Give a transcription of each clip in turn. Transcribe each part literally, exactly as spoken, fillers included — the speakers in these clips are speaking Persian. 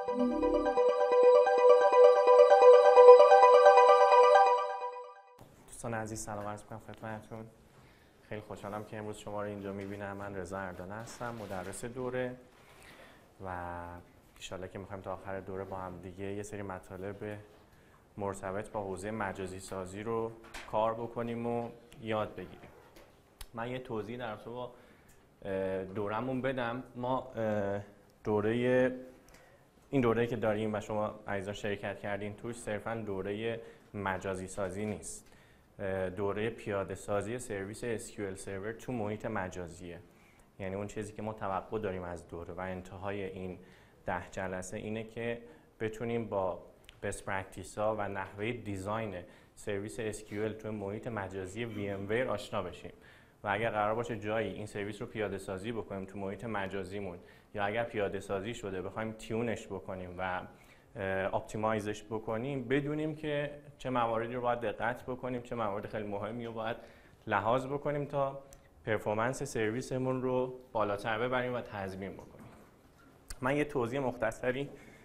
دوستان عزیز سلام عرض می‌کنم خدمتتون. خیلی خوشحالم که امروز شما رو اینجا می‌بینم. من رضا اردانه هستم، مدرس دوره و انشالله که می‌خوایم تا آخر دوره با هم دیگه یه سری مطالب مرتبط با حوزه مجازی سازی رو کار بکنیم و یاد بگیریم. من یه توضیح در رابطه با دورمون بدم. ما دوره این دوره‌ای که داریم و شما عزیزان شرکت کردین توش صرفاً دوره مجازی سازی نیست. دوره پیاده سازی سرویس اس کیو ال سرور تو محیط مجازیه. یعنی اون چیزی که ما توقع داریم از دوره و انتهای این ده جلسه اینه که بتونیم با بست پرکتیس ها و نحوه دیزاین سرویس اس کیو ال تو محیط مجازی وی ام ویر آشنا بشیم و اگر قرار باشه جایی این سرویس رو پیاده سازی بکنیم تو محیط مجازیمون یا اگر پیاده سازی شده بخوایم تیونش بکنیم و اپتیمایزش بکنیم بدونیم که چه مواردی رو باید دقت بکنیم، چه موارد خیلی مهمی رو باید لحاظ بکنیم تا پرفورمنس سرویسمون رو بالاتر ببریم و تضمین بکنیم. من یه توضیح مختصری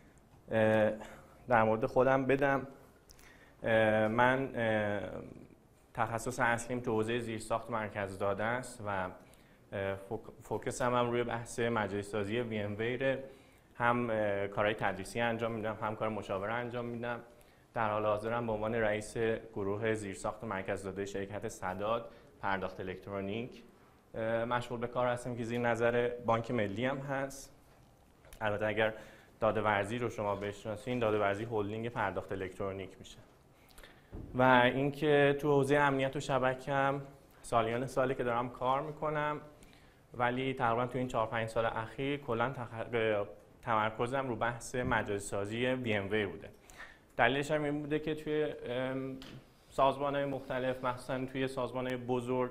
در مورد خودم بدم. من تخصص اصلیم تو حوزه زیرساخت مرکز داده است و فوکسم هم روی بحث مجازی سازی وی ام ویر. هم کارهای تدریسی انجام میدم، هم کار مشاوره انجام میدم. در حال حاضرم به عنوان رئیس گروه زیرساخت مرکز داده شرکت سداد پرداخت الکترونیک مشغول به کار هستم که زیر نظر بانک ملی هم هست. البته اگر داده ورزی رو شما بشناسین، داده ورزی هلدینگ پرداخت الکترونیک میشه. و اینکه تو حوزه امنیت و شبکه‌ام سالیان سالی که دارم کار میکنم، ولی تقریبا تو این چهار پنج سال اخیر کلا تخ... تمرکزم رو بحث مجازی سازی وی ام ویر بوده. دلیلش هم این بوده که توی سازمان‌های مختلف، مخصوصا توی سازمان‌های بزرگ،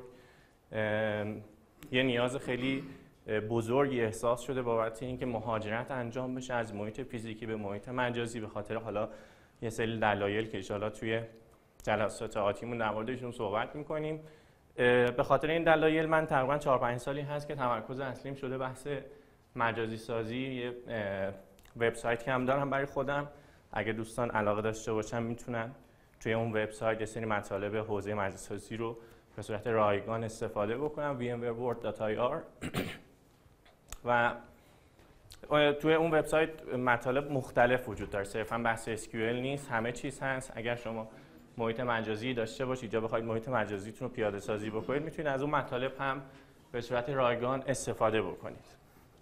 یه نیاز خیلی بزرگی احساس شده بابت اینکه مهاجرت انجام بشه از محیط فیزیکی به محیط مجازی به خاطر حالا یه سری دلایل که ان شاءالله توی جلسات آتیمون در موردشون صحبت می‌کنیم. به خاطر این دلایل من تقریبا چهار پنج سالی هست که تمرکز اصلیم شده بحث مجازی سازی. یه وبسایتی هم دارم برای خودم، اگه دوستان علاقه داشته باشن میتونن توی اون وبسایت یه سری مطالب حوزه مجازی سازی رو به صورت رایگان استفاده بکنم، وی ام ویر ورد دات آی آر. و توی اون وبسایت مطالب مختلف وجود داره، صرفا بحث اس کیو ال نیست، همه چیز هست. اگر شما محیط مجازی داشته باشید یا بخواید محیط مجازیتون رو پیاده سازی بکنید میتونید از اون مطالب هم به صورت رایگان استفاده بکنید.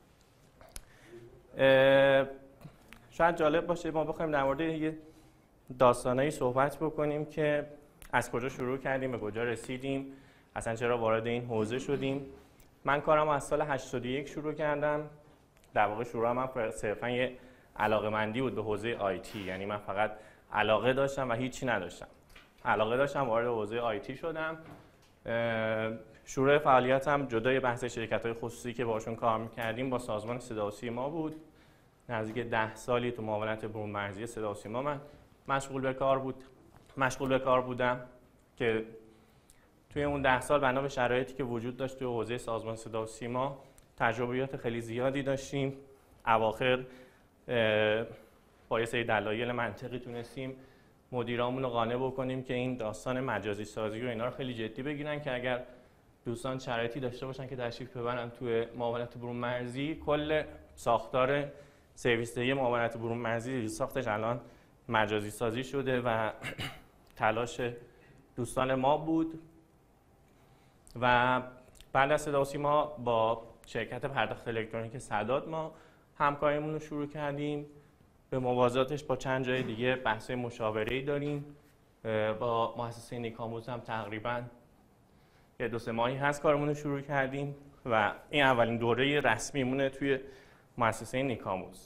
شاید جالب باشه ما بخوایم در مورد یه داستانایی صحبت بکنیم که از کجا شروع کردیم، به کجا رسیدیم، اصلا چرا وارد این حوزه شدیم. من کارم از سال هشتاد و یک شروع کردم. در واقع شروع من صرفا یه علاقه‌مندی بود به حوزه آیتی، یعنی من فقط علاقه داشتم و هیچی نداشتم. علاقه داشتم وارد حوزه آیتی شدم. شروع فعالیتم جدای بحث شرکت‌های خصوصی که باشون کار می‌کردیم با سازمان صدا و سیما بود. نزدیک ده سالی تو معاونت برون مرزی صدا و سیما من مشغول به کار بود مشغول به کار بودم که توی اون ده سال بنا به شرایطی که وجود داشت توی حوزه سازمان صدا و سیما تجربیات خیلی زیادی داشتیم. اواخر با یه سری دلایل منطقی تونستیم مدیرامون رو قانع بکنیم که این داستان مجازی سازی رو اینا رو خیلی جدی بگیرن که اگر دوستان شرایطی داشته باشن که تشریف ببرن توی معاونت برون مرزی، کل ساختار سرویس دهی معاونت برون مرزی ساختش الان مجازی سازی شده و تلاش دوستان ما بود. و بعد از صدا و سیما با شرکت پرداخت الکترونیک سداد ما همکاریمون رو شروع کردیم. به موازاتش با چند جای دیگه بحث مشاوره‌ای داریم. با مؤسسه نیکاموز هم تقریباً یه دو سه ماهی هست کارمون رو شروع کردیم و این اولین دوره رسمیمونه توی مؤسسه نیکاموز.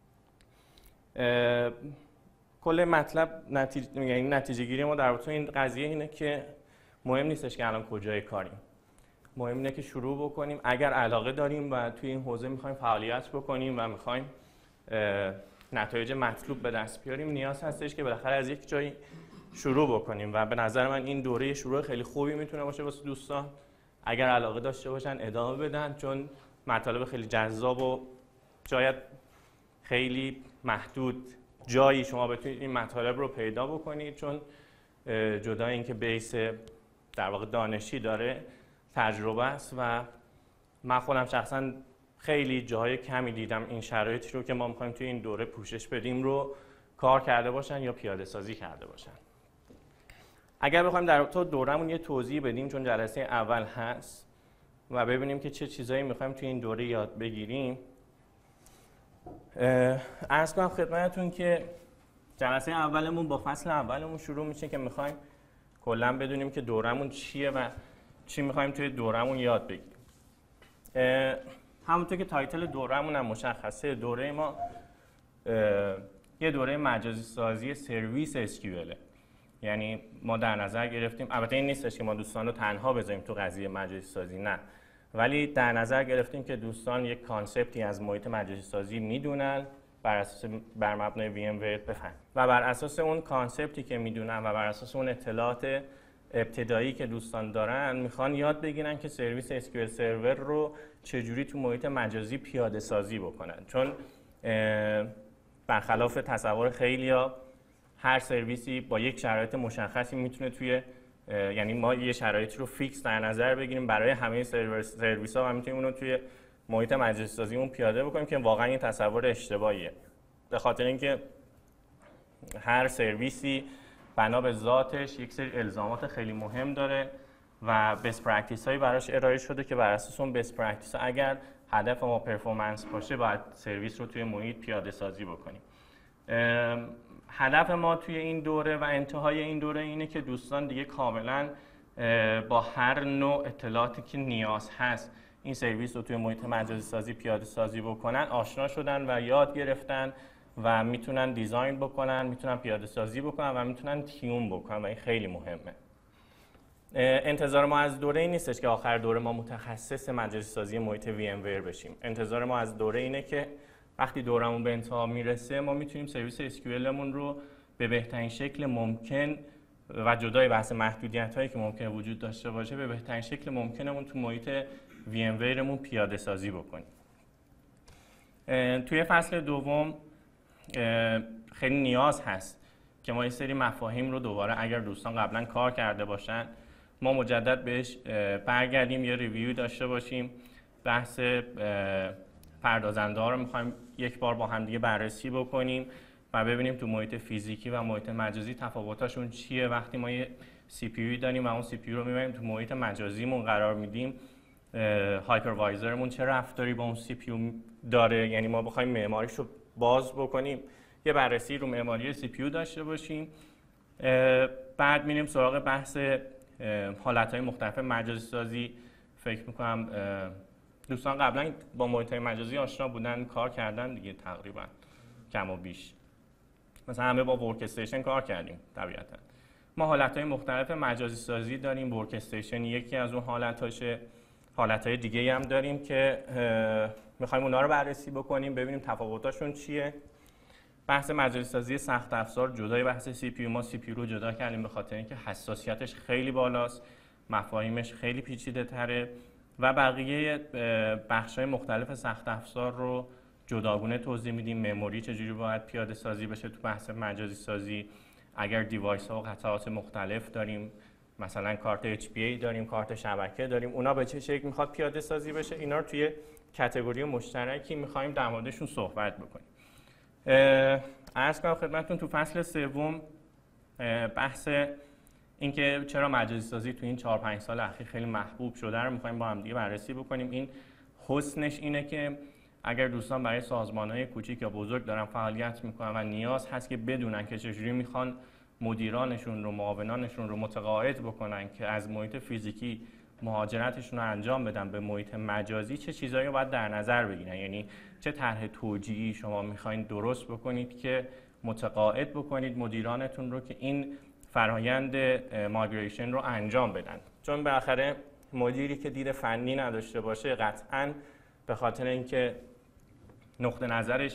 کل مطلب نتیجه یعنی نتیجه گیری ما در رابطه این قضیه اینه که مهم نیستش که الان کجای کاریم. مهم اینه که شروع بکنیم. اگر علاقه داریم و توی این حوزه می‌خوایم فعالیت بکنیم و می‌خوایم نتایج مطلوب به دست بیاریم، نیاز هستش که بالاخره از یک جایی شروع بکنیم و به نظر من این دوره شروع خیلی خوبی میتونه باشه واسه دوستان. اگر علاقه داشته باشن ادامه بدن، چون مطالب خیلی جذاب و شاید خیلی محدود جایی شما بتونید این مطالب رو پیدا بکنید، چون جدا اینکه بیس در واقع دانشی داره، تجربه است و من خودم شخصا خیلی جاهای کمی دیدم این شرایطی رو که ما می‌خوایم توی این دوره پوشش بدیم رو کار کرده باشن یا پیاده سازی کرده باشن. اگر بخوایم در تو دورهمون یه توضیح بدیم، چون جلسه اول هست و ببینیم که چه چیزایی می‌خوایم توی این دوره یاد بگیریم، عرض کنم خدمتتون که جلسه اولمون با فصل اولمون شروع میشه که می‌خوایم کلاً بدونیم که دورهمون چیه و چی می‌خوایم توی دورهمون یاد بگیریم. همونطور که تایتل دورهمون هم مشخصه، دوره ما یه دوره مجازی سازی سرویس اس کیو ال، یعنی ما در نظر گرفتیم، البته این نیستش که ما دوستان رو تنها بذاریم تو قضیه مجازی سازی، نه، ولی در نظر گرفتیم که دوستان یک کانسپتی از محیط مجازی سازی میدونن، بر اساس بر مبنای وی ام ویر بفهم و بر اساس اون کانسپتی که میدونن و بر اساس اون اطلاعات ابتدایی که دوستان دارن میخوان یاد بگیرن که سرویس اس کیو ال سرور رو چجوری تو محیط مجازی پیاده سازی بکنن، چون برخلاف تصور خیلیا هر سرویسی با یک شرایط مشخصی میتونه توی یعنی ما یه شرایطی رو فیکس در نظر بگیریم برای همه سرویس ها و میتونیم اون رو توی محیط مجازی سازیمون پیاده بکنیم که واقعا این تصور اشتباهیه، به خاطر اینکه هر سرویسی بنا به ذاتش یک سری الزامات خیلی مهم داره و بست پرکتیس هایی براش ارائه شده که بر اساس اون بست پرکتیس ها اگر هدف ما پرفورمنس باشه باید سرویس رو توی محیط پیاده سازی بکنیم. هدف ما توی این دوره و انتهای این دوره اینه که دوستان دیگه کاملا با هر نوع اطلاعاتی که نیاز هست این سرویس رو توی محیط مجازی سازی پیاده سازی بکنن آشنا شدن و یاد گرفتن و میتونن دیزاین بکنن، میتونن پیاده سازی بکنن و میتونن تیون بکنن و این خیلی مهمه. انتظار ما از دوره این نیستش که آخر دوره ما متخصص مجازی سازی محیط وی ام ویر بشیم. انتظار ما از دوره اینه که وقتی دورمون به انتها میرسه ما میتونیم سرویس اس کیو ال مون رو به بهترین شکل ممکن و جدای بحث محدودیت هایی که ممکنه وجود داشته باشه به بهترین شکل ممکنمون تو محیط وی ام ویرمون پیاده سازی بکنیم. توی فصل دوم خیلی نیاز هست که ما یه سری مفاهیم رو دوباره اگر دوستان قبلا کار کرده باشن ما مجدد بهش برگردیم یا ریویو داشته باشیم. بحث پردازنده ها رو میخوایم یک بار با هم دیگه بررسی بکنیم و ببینیم تو محیط فیزیکی و محیط مجازی تفاوتاشون چیه. وقتی ما یه سی پی یو داریم و اون سی پی یو رو میبریم تو محیط مجازیمون قرار میدیم، هایپروایزرمون چه رفتاری با اون سی پی یو داره، یعنی ما بخوایم معماریش رو باز بکنیم یه بررسی رو معماری سی پی یو داشته باشیم. بعد میریم سراغ بحث حالتهای مختلف مجازی سازی. فکر میکنم دوستان قبلا با محیط‌های مجازی آشنا بودن، کار کردن دیگه تقریبا کم و بیش، مثلا همه با ورک استیشن کار کردیم. طبیعتا ما حالتهای مختلف مجازی سازی داریم، ورک استیشن یکی از اون حالتاشه، حالتهای دیگه هم داریم که میخوایم اونا رو بررسی بکنیم ببینیم تفاوتاشون چیه. بحث مجازی سازی سخت افزار جدای بحث سی پی یو، ما سی پی یو رو جدا کردیم به خاطر اینکه حساسیتش خیلی بالاست، مفاهیمش خیلی پیچیده تره و بقیه بخش‌های مختلف سخت افزار رو جداگونه توضیح میدیم. مموری چجوری باید پیاده سازی بشه تو بحث مجازی سازی، اگر دیوایس ها و قطعات مختلف داریم، مثلا کارت اچ پی ای داریم، کارت شبکه داریم، اونا به چه شکل میخواد پیاده سازی بشه، اینا رو توی کاتگوری مشترکی میخوایم در موردشون صحبت بکنیم. عرض کنم خدمتتون تو فصل سوم بحث اینکه چرا مجازی سازی تو این چهار پنج سال اخیر خیلی محبوب شده رو می‌خوایم با هم دیگه بررسی بکنیم. این حسنش اینه که اگر دوستان برای سازمان‌های کوچیک یا بزرگ دارن فعالیت می‌کنن و نیاز هست که بدونن که چجوری می‌خوان مدیرانشون رو، معاونانشون رو متقاعد بکنن که از محیط فیزیکی مهاجرتشون رو انجام بدن به محیط مجازی، چه چیزایی رو باید در نظر بگیرن، یعنی چه طرح توجیهی شما می‌خواید درست بکنید که متقاعد بکنید مدیرانتون رو که این فرایند مایگریشن رو انجام بدن. چون بالاخره مدیری که دید فنی نداشته باشه قطعاً به خاطر اینکه نقطه نظرش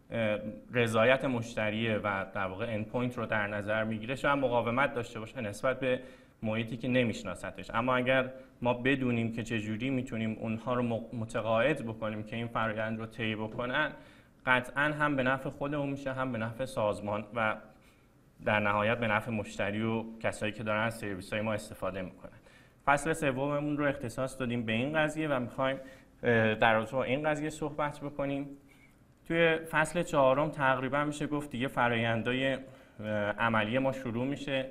رضایت مشتریه و در واقع اند پوینت رو در نظر میگیره شاید مقاومت داشته باشه نسبت به محیطی که نمیشناستش. اما اگر ما بدونیم که چجوری میتونیم اونها رو متقاعد بکنیم که این فرایند رو طی بکنن، قطعا هم به نفع خودمون میشه، هم به نفع سازمان و در نهایت به نفع مشتری و کسایی که دارن از سرویس‌های ما استفاده میکنن. فصل سوممون رو اختصاص دادیم به این قضیه و میخوایم در رابطه با این قضیه صحبت بکنیم. توی فصل چهارم تقریبا میشه گفت دیگه فرآیندهای عملی ما شروع میشه.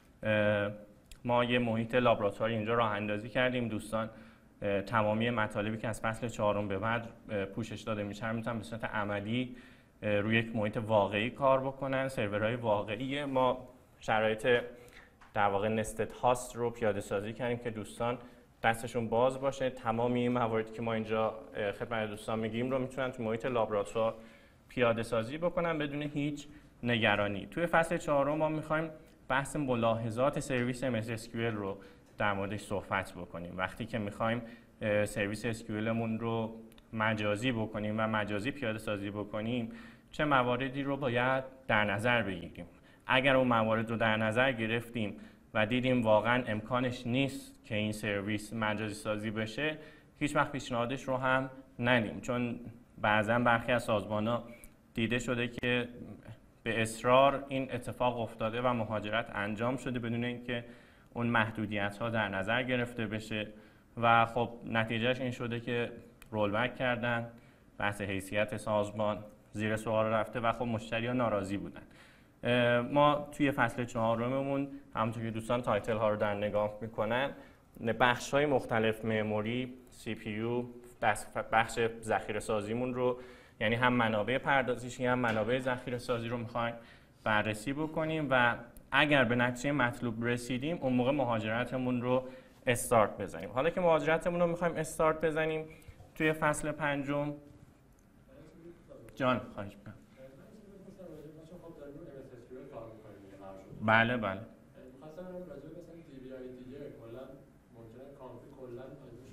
ما یه محیط لابراتواری اینجا راه اندازی کردیم. دوستان تمامی مطالبی که از فصل چهارم به بعد پوشش داده میشه میتونن به صورت عملی روی یک محیط واقعی کار بکنن. سرورهای واقعی ما شرایط در واقع نستد هاست رو پیاده سازی کردیم که دوستان دستشون باز باشه. تمامی این مواردی که ما اینجا خدمت دوستان میگیم رو میتونن تو محیط لابراتوار پیاده سازی بکنن بدون هیچ نگرانی. توی فصل چهارم ما میخوایم بحث ملاحظات سرویس ام اس اس کیو ال رو در موردش صحبت بکنیم. وقتی که میخوایم سرویس اس کیو ال مون رو مجازی بکنیم و مجازی پیاده سازی بکنیم چه مواردی رو باید در نظر بگیریم. اگر اون موارد رو در نظر گرفتیم و دیدیم واقعا امکانش نیست که این سرویس مجازی سازی بشه، هیچ وقت پیشنهادش رو هم ندیم، چون بعضا برخی از سازمان‌ها دیده شده که به اصرار این اتفاق افتاده و مهاجرت انجام شده بدون اینکه اون محدودیت‌ها در نظر گرفته بشه و خب نتیجهش این شده که رول بک کردن، بحث حیثیت سازمان زیر سوال رفته و خب مشتری‌ها ناراضی بودن. ما توی فصل چهارممون همونطور که دوستان تایتل ها رو در نگاه میکنن بخش های مختلف مموری، سی پی یو، بخش ذخیره سازیمون رو یعنی هم منابع پردازشی هم منابع ذخیره سازی رو میخوایم بررسی بکنیم و اگر به نتیجه مطلوب رسیدیم اون موقع مهاجرتمون رو استارت بزنیم. حالا که مهاجرتمون رو میخوایم استارت بزنیم توی فصل پنجم جان خواهش می‌کنم. بله بله. می‌خواستم راجع به مثلا دی بی آی دیگه کلا ممکنه کانفیگ کلا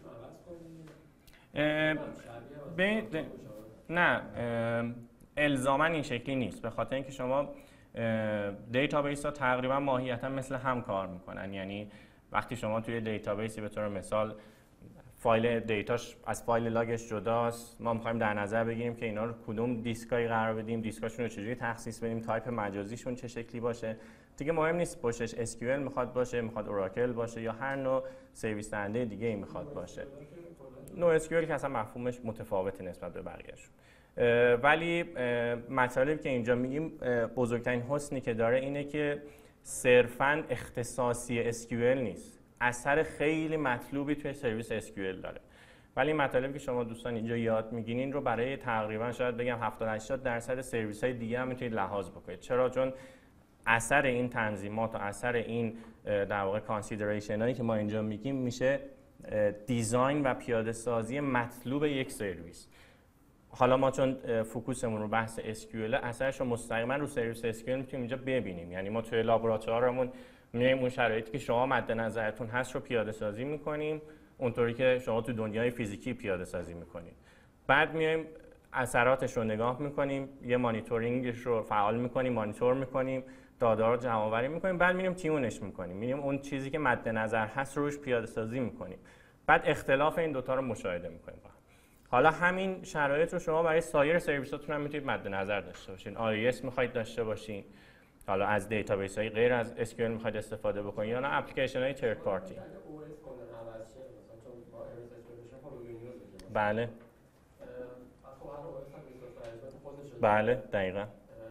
ازش عوض کنیم. نه الزاما این شکلی نیست، به خاطر اینکه شما دیتابیس ها تقریبا ماهیتا مثل هم کار میکنن. یعنی وقتی شما توی دیتابیسی به طور مثال فایل دیتاش از فایل لاگش جداست، ما می‌خوایم در نظر بگیریم که اینا رو کدوم دیسکایی قرار بدیم، دیسکاشون رو چجوری تخصیص بدیم، تایپ مجازیشون چه شکلی باشه. دیگه مهم نیست پشتش اس کیو ال میخواد باشه، میخواد اوراکل باشه یا هر نوع سرویس دهنده دیگه ای میخواد باشه. نوع اس کیو ال که اصلا مفهومش متفاوته نسبت به بقیه‌شون. ولی مطالبی که اینجا میگیم بزرگترین حسنی که داره اینه که صرفاً اختصاصی اس کیو ال نیست. اثر خیلی مطلوبی توی سرویس اس کیو ال داره. ولی مطالبی که شما دوستان اینجا یاد میگیرین رو برای تقریبا شاید بگم هفتاد هشتاد درصد سرویس‌های دیگه هم میتونید لحاظ بکنید. چرا؟ چون اثر این تنظیمات و اثر این در واقع کانسیدریشن هایی که ما اینجا میگیم میشه دیزاین و پیاده سازی مطلوب یک سرویس. حالا ما چون فوکوسمون رو بحث اس کیو ال، اثرش رو مستقیما رو سرویس اس کیو ال میتونیم اینجا ببینیم. یعنی ما توی لابراتوارمون میایم اون شرایطی که شما مد نظرتون هست رو پیاده سازی میکنیم اونطوری که شما تو دنیای فیزیکی پیاده سازی میکنید. بعد میایم اثراتش رو نگاه میکنیم، یه مانیتورینگش رو فعال میکنیم، مانیتور میکنیم، داده رو جمع آوری میکنیم، بعد میریم تیونش میکنیم، میریم اون چیزی که مد نظر هست روش پیاده سازی میکنیم. بعد اختلاف این دوتا رو مشاهده میکنیم. حالا همین شرایط رو شما برای سایر سرویساتون هم میتونید مد نظر داشته باشین. آر ای اس میخواید داشته باشین، حالا از دیتابیس های غیر از اس کیو ال میخواید استفاده بکنید یا نه اپلیکیشن های ترد پارتی. بله بله دقیقاً.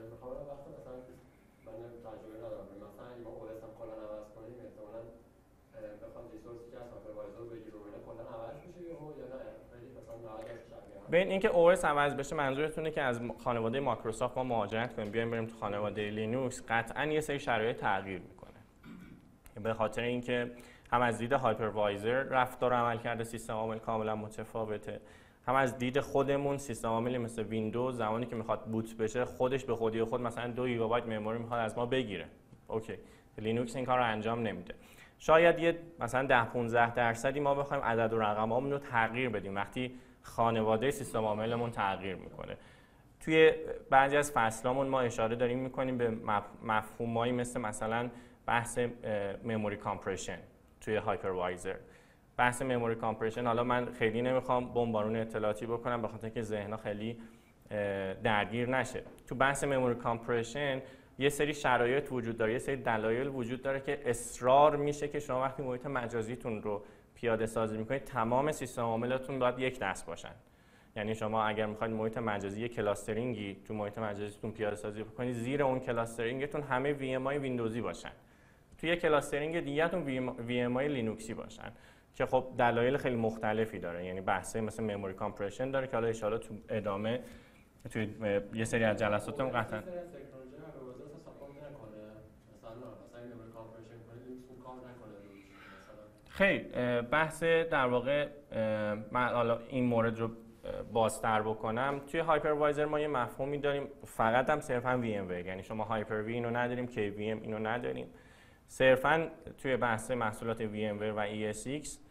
ببین اینکه او اس عوض بشه منظورتونه که از خانواده مایکروسافت ما مهاجرت کنیم بیایم بریم تو خانواده لینوکس، قطعاً یه سری شرایط تغییر میکنه. به خاطر اینکه هم از دید هایپروایزر رفتار عمل کرده سیستم عامل کاملا متفاوته، هم از دید خودمون سیستم عاملی مثل ویندوز زمانی که میخواد بوت بشه خودش به خودی خود مثلا دو گیگابایت مموری میخواد از ما بگیره. اوکی، لینوکس این کار رو انجام نمیده. شاید یه مثلا ده پانزده درصدی ما بخوایم عدد و رقمامون رو تغییر بدیم وقتی خانواده سیستم عاملمون تغییر میکنه. توی بعضی از فصلامون ما اشاره داریم میکنیم به مفهومایی مثل مثلا بحث مموری کامپرشن توی هایپروایزر. بحث مموری کامپرشن حالا من خیلی نمیخوام بمبارون اطلاعاتی بکنم به خاطر اینکه ذهن‌ها خیلی درگیر نشه. تو بحث مموری کامپرشن یه سری شرایط وجود داره، یه سری دلایل وجود داره که اصرار میشه که شما وقتی محیط مجازیتون رو پیاده سازی میکنید تمام سیستم عاملاتون باید یک دست باشن. یعنی شما اگر میخواید محیط مجازی کلاسترینگی تو محیط مجازیتون پیاده سازی بکنید، زیر اون کلاسترینگتون همه وی ام آی ویندوزی باشن، توی کلاسترینگ دیگه‌تون وی ام آی لینوکسی باشن که خب دلایل خیلی مختلفی داره. یعنی بحثی مثل مموری کامپرشن داره که حالا ان شاءالله تو ادامه توی یه سری از جلساتم قطعا خیلی بحث در واقع من حالا این مورد رو بازتر بکنم. توی هایپروایزر ما یه مفهومی داریم فقط هم صرفا وی ام وی، یعنی شما هایپر وی اینو نداریم، کی وی ام اینو نداریم. صرفا توی بحث محصولات وی ام وی و ای اس ایکس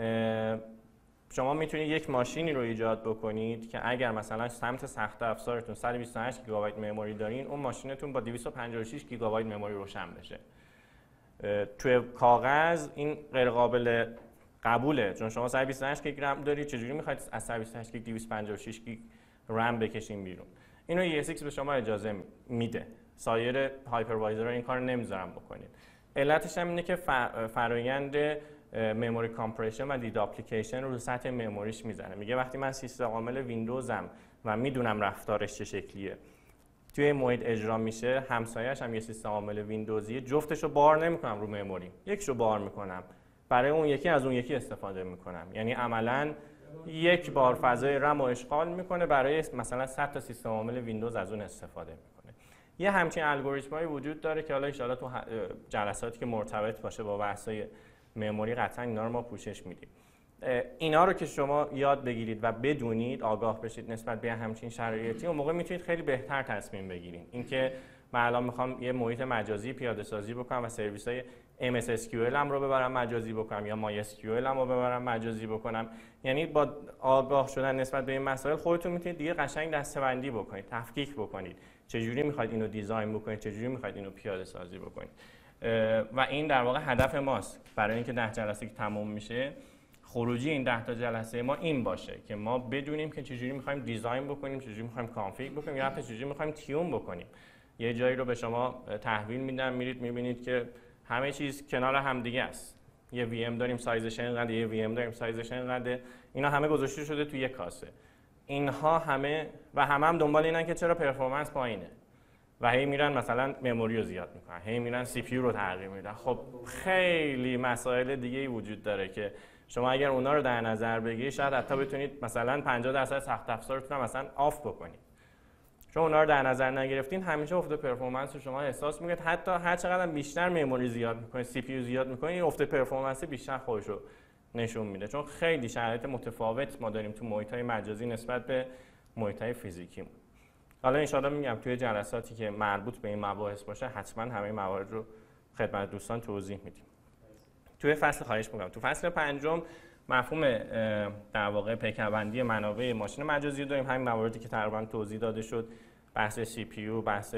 شما میتونید یک ماشینی رو ایجاد بکنید که اگر مثلا سمت سخت افزارتون صد و بیست و هشت گیگابایت مموری دارین، اون ماشینتون با دویست و پنجاه و شش گیگابایت مموری روشن بشه. توی کاغذ این غیر قابل قبوله، چون شما صد و بیست و هشت گیگ رم دارید، چجوری میخواید از صد و بیست و هشت گیگ دویست و پنجاه و شش گیگ رم بکشین بیرون؟ اینو ای اس ایکس به شما اجازه میده. سایر هایپروایزرها این کارو نمیذارن بکنید. علتش هم اینه که فرآیند مموری کامپرشن و دید اپلیکیشن رو سطح مموریش میزنه. میگه وقتی من سیستم عامل ویندوزم و میدونم رفتارش چه شکلیه، توی محیط اجرا میشه، همسایه‌اش هم یه سیستم عامل ویندوزیه، جفتشو بار نمیکنم رو مموری، یکشو بار میکنم، برای اون یکی از اون یکی استفاده میکنم. یعنی عملاً یک بار فضای رم رو اشغال میکنه، برای مثلا صد تا سیستم عامل ویندوز از اون استفاده میکنه. یه همچین الگوریتمایی وجود داره که حالا ان شاءالله تو جلساتی که مرتبط باشه با بحث‌های مموری قطعا اینا رو ما پوشش میدیم. اینا رو که شما یاد بگیرید و بدونید، آگاه بشید نسبت به همچین شرایطی، اون موقع میتونید خیلی بهتر تصمیم بگیرید. اینکه من الان میخوام یه محیط مجازی پیاده سازی بکنم و سرویس‌های ام اس اس کیو ال هم رو ببرم مجازی بکنم یا مای اس کیو ال هم رو ببرم مجازی بکنم، یعنی با آگاه شدن نسبت به این مسائل خودتون میتونید دیگه قشنگ دسته‌بندی بکنید، تفکیک بکنید، چجوری میخواید اینو دیزاین بکنید، چجوری میخواید اینو پیاده سازی بکنید. و این در واقع هدف ماست برای اینکه ده جلسه که تموم میشه، خروجی این ده تا جلسه ما این باشه که ما بدونیم که چجوری میخوایم دیزاین بکنیم، چجوری میخوایم کانفیگ بکنیم، یا حتی چجوری میخوایم تیون بکنیم. یه جایی رو به شما تحویل میدن، میرید میبینید که همه چیز کنار هم دیگه است. یه وی ام داریم سایزش اینقدر، یه وی ام داریم سایزش اینقدر، اینا همه گذاشته شده توی یک کاسه. اینها همه و همه هم دنبال اینن که چرا پرفورمنس پایینه و هی میرن مثلا مموری رو زیاد میکنن، هی میرن سی پی یو رو تغییر میدن. خب خیلی مسائل دیگه ای وجود داره که شما اگر اونا رو در نظر بگیرید شاید حتی بتونید مثلا پنجاه درصد سخت افزارتون هم مثلا آف بکنید. چون اونا رو در نظر نگرفتین همیشه افت پرفورمنس رو شما احساس میکنید. حتی هر چقدر بیشتر مموری زیاد میکنید، سی پی یو زیاد میکنید، این افت پرفورمنس بیشتر خودش رو نشون میده. چون خیلی شرایط متفاوت ما داریم تو محیط‌های مجازی نسبت به محیط‌های فیزیکی. حالا ان شاءالله میگم توی جلساتی که مربوط به این مباحث باشه حتما همه موارد رو خدمت دوستان توضیح میدیم. توی فصل خواهش میکنم تو فصل پنجم مفهوم در واقع پیکربندی منابع ماشین مجازی داریم، همین مواردی که تقریبا توضیح داده شد. بحث سی پی یو، بحث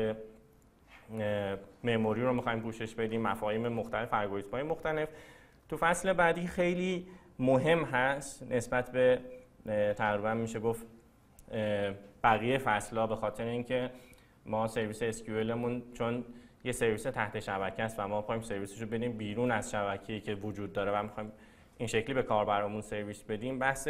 مموری رو میخوایم پوشش بدیم، مفاهیم مختلف، الگوریتم‌های مختلف. تو فصل بعدی خیلی مهم هست نسبت به تقریبا میشه گفت بقیه فصل‌ها، به خاطر اینکه ما سرویس اس کیو ال مون چون یه سرویس تحت شبکه است و ما می‌خوایم سرویسش رو بدیم بیرون از شبکه‌ای که وجود داره و می‌خوایم این شکلی به کاربرامون سرویس بدیم، بحث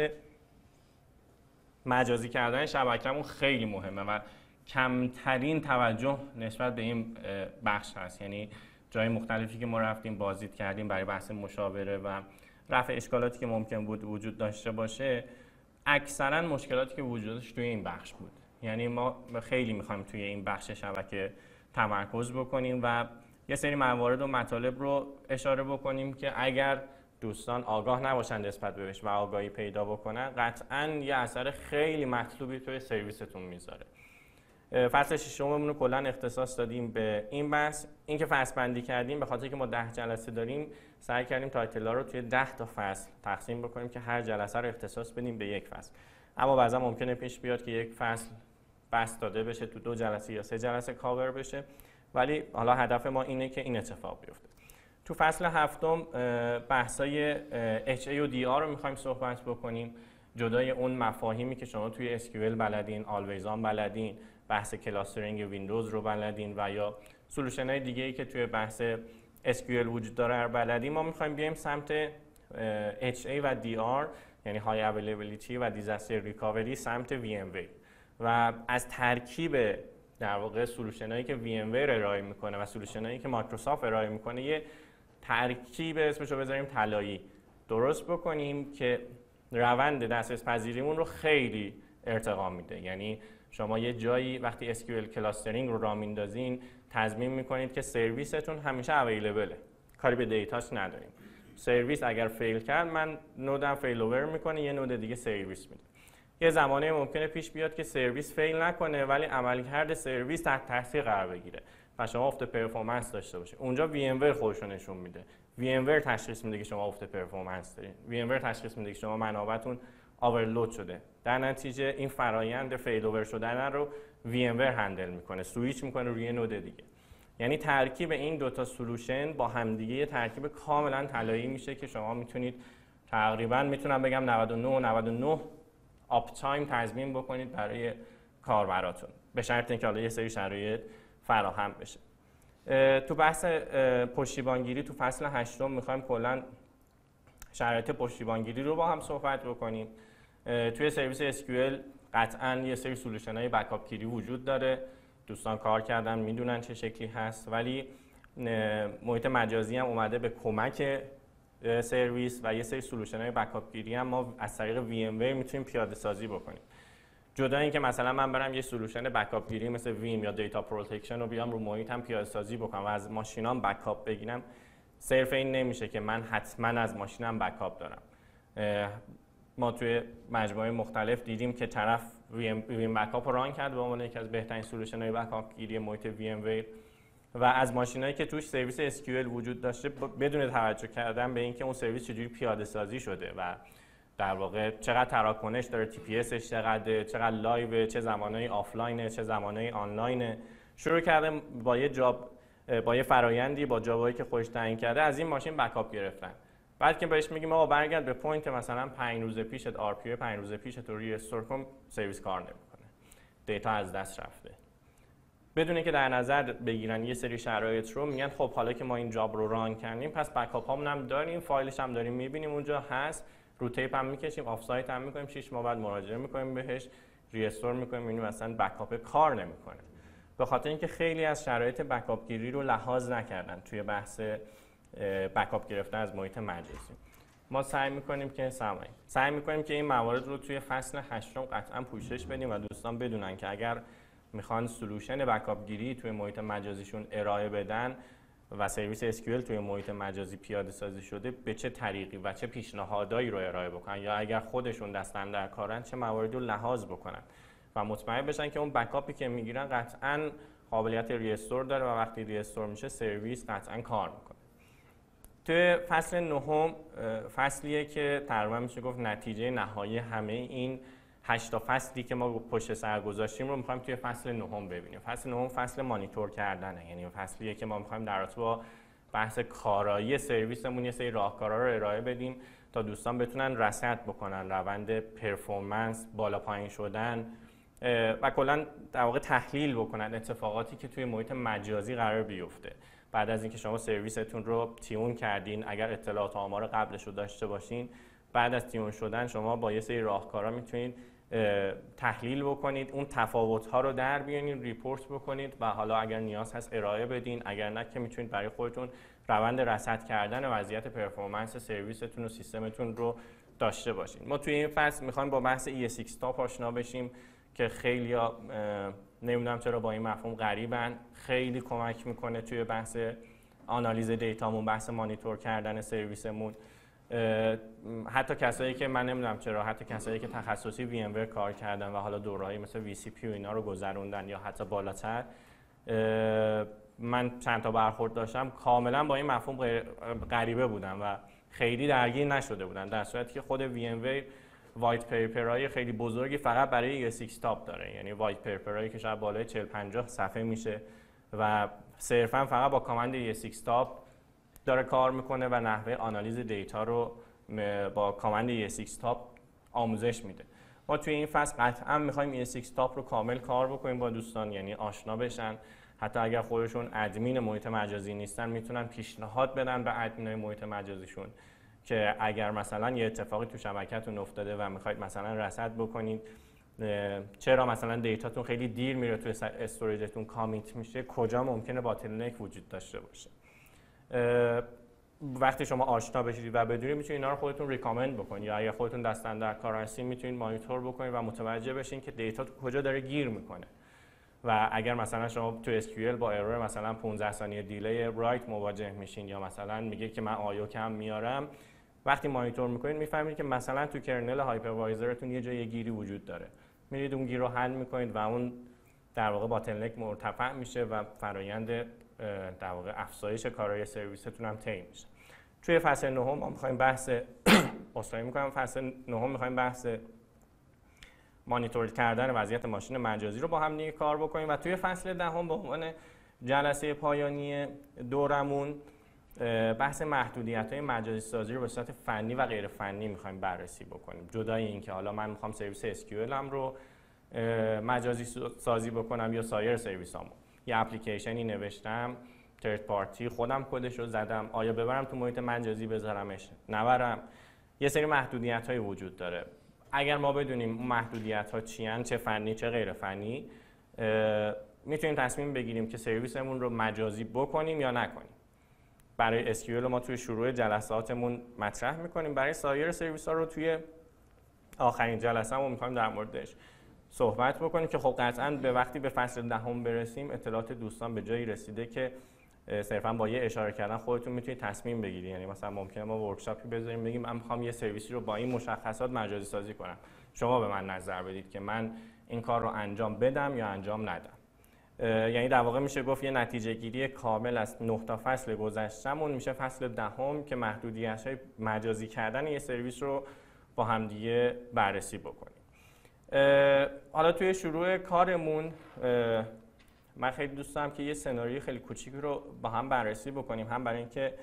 مجازی کردن شبکه‌مون خیلی مهمه و کمترین توجه نسبت به این بخش هست. یعنی جای مختلفی که ما رفتیم بازدید کردیم برای بحث مشاوره و رفع اشکالاتی که ممکن بود وجود داشته باشه، اکثرا مشکلاتی که وجود داشت توی این بخش بود. یعنی ما خیلی می‌خوایم توی این بخش شبکه تمرکز بکنیم و یه سری موارد و مطالب رو اشاره بکنیم که اگر دوستان آگاه نباشن نسبت بهش و آگاهی پیدا بکنن، قطعاً یه اثر خیلی مطلوبی توی سرویستون میذاره. فصل ششممون رو کلاً اختصاص دادیم به این بحث. این که فصل بندی کردیم به خاطر که ما ده جلسه داریم، سعی کردیم تایتل‌ها رو توی ده تا فصل تقسیم بکنیم که هر جلسه رو اختصاص بدیم به یک فصل. اما بعضا ممکنه پیش بیاد که یک فصل بس داده بشه تو دو جلسه یا سه جلسه کاور بشه، ولی حالا هدف ما اینه که این اتفاق بیفته. تو فصل هفتم بحثای اچ ای و دی آر رو می‌خوایم صحبت بکنیم. جدای اون مفاهیمی که شما توی اس کیو ال بلدین، آلویزان بلدین، بحث کلاسترینگ ویندوز رو بلدین و یا سولوشن های دیگه ای که توی بحث اس کیو ال وجود داره رو بلدین، ما میخوایم بیایم سمت اچ ای و دی آر یعنی های اویلیبیلیتی و دیزاستر ریکاوری سمت وی ام ویر و از ترکیب در واقع سولوشن هایی که وی ام ویر ارائه میکنه و سولوشن هایی که مایکروسافت ارائه میکنه یه ترکیب اسمش رو بذاریم طلایی درست بکنیم که روند دسترس پذیریمون رو خیلی ارتقا میده. یعنی شما یه جایی وقتی اس کیو ال کلاسترینگ رو راه میندازین تضمین میکنید که سرویستون همیشه اویلیبله، کاری به دیتاش نداریم. سرویس اگر فیل کرد من نودم فیل اوور میکنه، یه نود دیگه سرویس میده. یه زمانه ممکنه پیش بیاد که سرویس فیل نکنه ولی عملکرد سرویس تحت تاثیر قرار بگیره و شما افت پرفورمنس داشته باشید. اونجا وی ام ویر خودش رو نشون میده. وی ام ویر تشخیص میده که شما افت پرفورمنس دارید. وی ام ویر تشخیص میده که شما منابعتون آورلود شده. در نتیجه این فرایند فیل اوور شدن رو وی ام ویر هندل میکنه، سویچ میکنه روی نود دیگه. یعنی ترکیب این دو تا سولوشن با همدیگه یه ترکیب کاملا طلایی میشه که شما میتونید تقریبا میتونم بگم نود و نه نود و نه آپ تایم تضمین بکنید برای کاربراتون، به شرط اینکه حالا یه سری شرایط فراهم بشه. تو بحث پشتیبانگیری تو فصل هشتم میخوایم کلا شرایط پشتیبانگیری رو با هم صحبت بکنیم. توی سرویس اس کیو ال قطعاً یه سری سولوشن های بکاپ گیری وجود داره، دوستان کار کردن میدونن چه شکلی هست، ولی محیط مجازی هم اومده به کمک سرویس و یه سری سولوشن های بکاپ گیری هم ما از طریق وی ام ویر میتونیم پیاده سازی بکنیم. جدا اینکه مثلا من برم یه سولوشن بکاپ گیری مثل ویم یا دیتا پروتکشن رو بیام رو محیطم پیاده سازی بکنم و از ماشینام بکاپ بگیرم، صرف این نمیشه که من حتما از ماشینم بکاپ دارم. ما توی مجموعه مختلف دیدیم که طرف ویم, ویم بکاپ رو ران کرد به عنوان یکی از بهترین سولوشن های بکاپ گیری محیط وی ام ویر و از ماشینایی که توش سرویس اس کیو ال وجود داشته بدون توجه کردن به اینکه اون سرویس چجوری پیاده سازی شده و در واقع چقدر تراکنش داره، تی پی اسش چقدر، چقدر لایو، چه زمانهایی آفلاینه، چه زمانهایی آنلاینه، شروع کرده با یه جاب با یه فرایندی با جابایی که خودش تعیین کرده از این ماشین بکاپ گرفتن. بعد که بهش میگیم آقا برگرد به پوینت مثلا پنج روز پیشت، آر پی پنج روز پیشت رو ریستور کن، سرویس کار نمیکنه، دیتا از دست رفته. بدون اینکه در نظر بگیرن یه سری شرایط رو، میگن خب حالا که ما این جاب رو ران کردیم پس بکاپ هامون هم داریم، فایلش هم داریم میبینیم اونجا هست، رو تیپ هم میکشیم، آف سایت هم میکنیم، شش ماه بعد مراجعه میکنیم بهش، ریستور میکنیم، میبینیم مثلا بکاپ کار نمیکنه. به خاطر اینکه خیلی از شرایط بکاپ گیری رو لحاظ نکردن توی بحث بکاپ گرفتن از محیط مجازی. ما سعی میکنیم که سمای سعی میکنیم که این موارد رو توی فصل هشتم قطعا پوشش بدیم و دوستان بدونن که اگر میخوان سولوشن بکاپ گیری توی محیط مجازیشون ارائه بدن و سرویس اس کیو ال توی محیط مجازی پیاده سازی شده، به چه طریقی و چه پیشنهادایی رو ارائه بکنن، یا اگر خودشون دستن در کارن چه مواردی رو لحاظ بکنن و مطمئن بشن که اون بکاپی که میگیرن قطعا قابلیت ریستور داره و وقتی ریستور میشه سرویس قطعا کار میکنه. توی فصل نهم فصلیه که تقریبا میشه گفت نتیجه نهایی همه این هشت تا فصلی که ما پشت سر گذاشتیم رو میخوایم توی فصل نهم ببینیم. فصل نهم فصل مانیتور کردنه، یعنی فصلیه که ما میخوایم در رابطه با بحث کارایی سرویسمون یه سری راهکارا رو ارائه بدیم تا دوستان بتونن رصد بکنن روند پرفورمنس، بالا پایین شدن و کلا در واقع تحلیل بکنن اتفاقاتی که توی محیط مجازی قرار بیفته. بعد از اینکه شما سرویستون رو تیون کردین، اگر اطلاعات آمار قبلش رو داشته باشین، بعد از تیون شدن شما با یه سری راهکارا میتونید تحلیل بکنید، اون تفاوت‌ها رو در بیارین، ریپورت بکنید و حالا اگر نیاز هست ارائه بدین، اگر نه که میتونید برای خودتون روند رصد کردن وضعیت پرفورمنس سرویستون و سیستمتون رو داشته باشین. ما توی این فصل میخوایم با بحث ای اس ایکس تاپ آشنا بشیم که خیلی‌ها نمیدونم چرا با این مفهوم غریبن، خیلی کمک میکنه توی بحث آنالیز دیتامون، بحث مانیتور کردن سرویسمون. حتی کسایی که من نمیدونم چرا، حتی کسایی که تخصصی وی ام ویر کار کردن و حالا دوره‌ای مثل وی سی پی و اینا رو گذروندن یا حتی بالاتر، من چند تا برخورد داشتم کاملا با این مفهوم غریبه بودن و خیلی درگیر نشده بودن، در صورتی که خود وی ام ویر وایت پیپرهای خیلی بزرگی فقط برای ای اس ایکس تاپ داره، یعنی وایت پیپرهایی که شاید بالای چهل پنجاه صفحه میشه و صرفا فقط با کامند ای اس ایکس تاپ داره کار میکنه و نحوه آنالیز دیتا رو با کامند ای اس ایکس تاپ آموزش میده. ما توی این فصل قطعا میخوایم ای اس ایکس تاپ رو کامل کار بکنیم با دوستان، یعنی آشنا بشن. حتی اگر خودشون ادمین محیط مجازی نیستن میتونن پیشنهاد بدن به ادمینای محیط مجازیشون که اگر مثلا یه اتفاقی تو شبکه‌تون افتاده و میخواید مثلا رصد بکنید چرا مثلا دیتاتون خیلی دیر میره توی استوریجتون کامیت میشه، کجا ممکنه باتلنک وجود داشته باشه. وقتی شما آشنا بشید و بدونید میتونید اینا رو خودتون ریکامند بکنید، یا اگر خودتون دستن در کار هستین میتونید مانیتور بکنید و متوجه بشین که دیتا کجا داره گیر میکنه. و اگر مثلا شما تو اس کیو ال با ارور مثلا پانزده ثانیه دیلی رایت مواجه میشین، یا مثلا میگه که من آیو کم میارم، وقتی مانیتور میکنید میفهمید که مثلا تو کرنل هایپروایزرتون یه جای گیری وجود داره، میرید اون گیر رو حل میکنید و اون در واقع باتلنک مرتفع میشه و فرایند در واقع افزایش کارایی سرویستون هم طی میشه. توی فصل نهم ما میخوایم بحث اصلاحی میکنم فصل نهم میخوایم بحث مانیتور کردن وضعیت ماشین مجازی رو با هم دیگه کار بکنیم و توی فصل دهم به عنوان جلسه پایانی دورمون بحث محدودیت‌های مجازی سازی رو به صورت فنی و غیر فنی می‌خوایم بررسی بکنیم. جدای اینکه حالا من می‌خوام سرویس اس کیو ال هم رو مجازی سازی بکنم یا سایر سرویسامو، یه اپلیکیشنی نوشتم ترد پارتی خودم کدش رو زدم، آیا ببرم تو محیط مجازی بذارمش نبرم، یه سری محدودیت‌های وجود داره. اگر ما بدونیم اون محدودیت‌ها چی ان، چه فنی چه غیر فنی، میتونیم تصمیم بگیریم که سرویسمون رو مجازی بکنیم یا نکنیم. برای اس کیو ال ما توی شروع جلساتمون مطرح میکنیم، برای سایر سرویس ها رو توی آخرین جلسه ما میخوایم در موردش صحبت بکنیم که خب قطعاً به وقتی به فصل دهم برسیم اطلاعات دوستان به جایی رسیده که صرفاً با یه اشاره کردن خودتون میتونید تصمیم بگیرید. یعنی مثلا ممکنه ما ورکشاپی بذاریم بگیم من میخوام یه سرویسی رو با این مشخصات مجازی سازی کنم، شما به من نظر بدید که من این کار رو انجام بدم یا انجام ندم. یعنی در واقع میشه گفت یه نتیجه گیری کامل از نه تا فصل گذشتمون میشه فصل دهم که محدودیت‌های مجازی کردن یه سرویس رو با همدیگه بررسی بکنیم. حالا توی شروع کارمون من خیلی دوست دارم که یه سناریوی خیلی کوچیکی رو با هم بررسی بکنیم، هم برای اینکه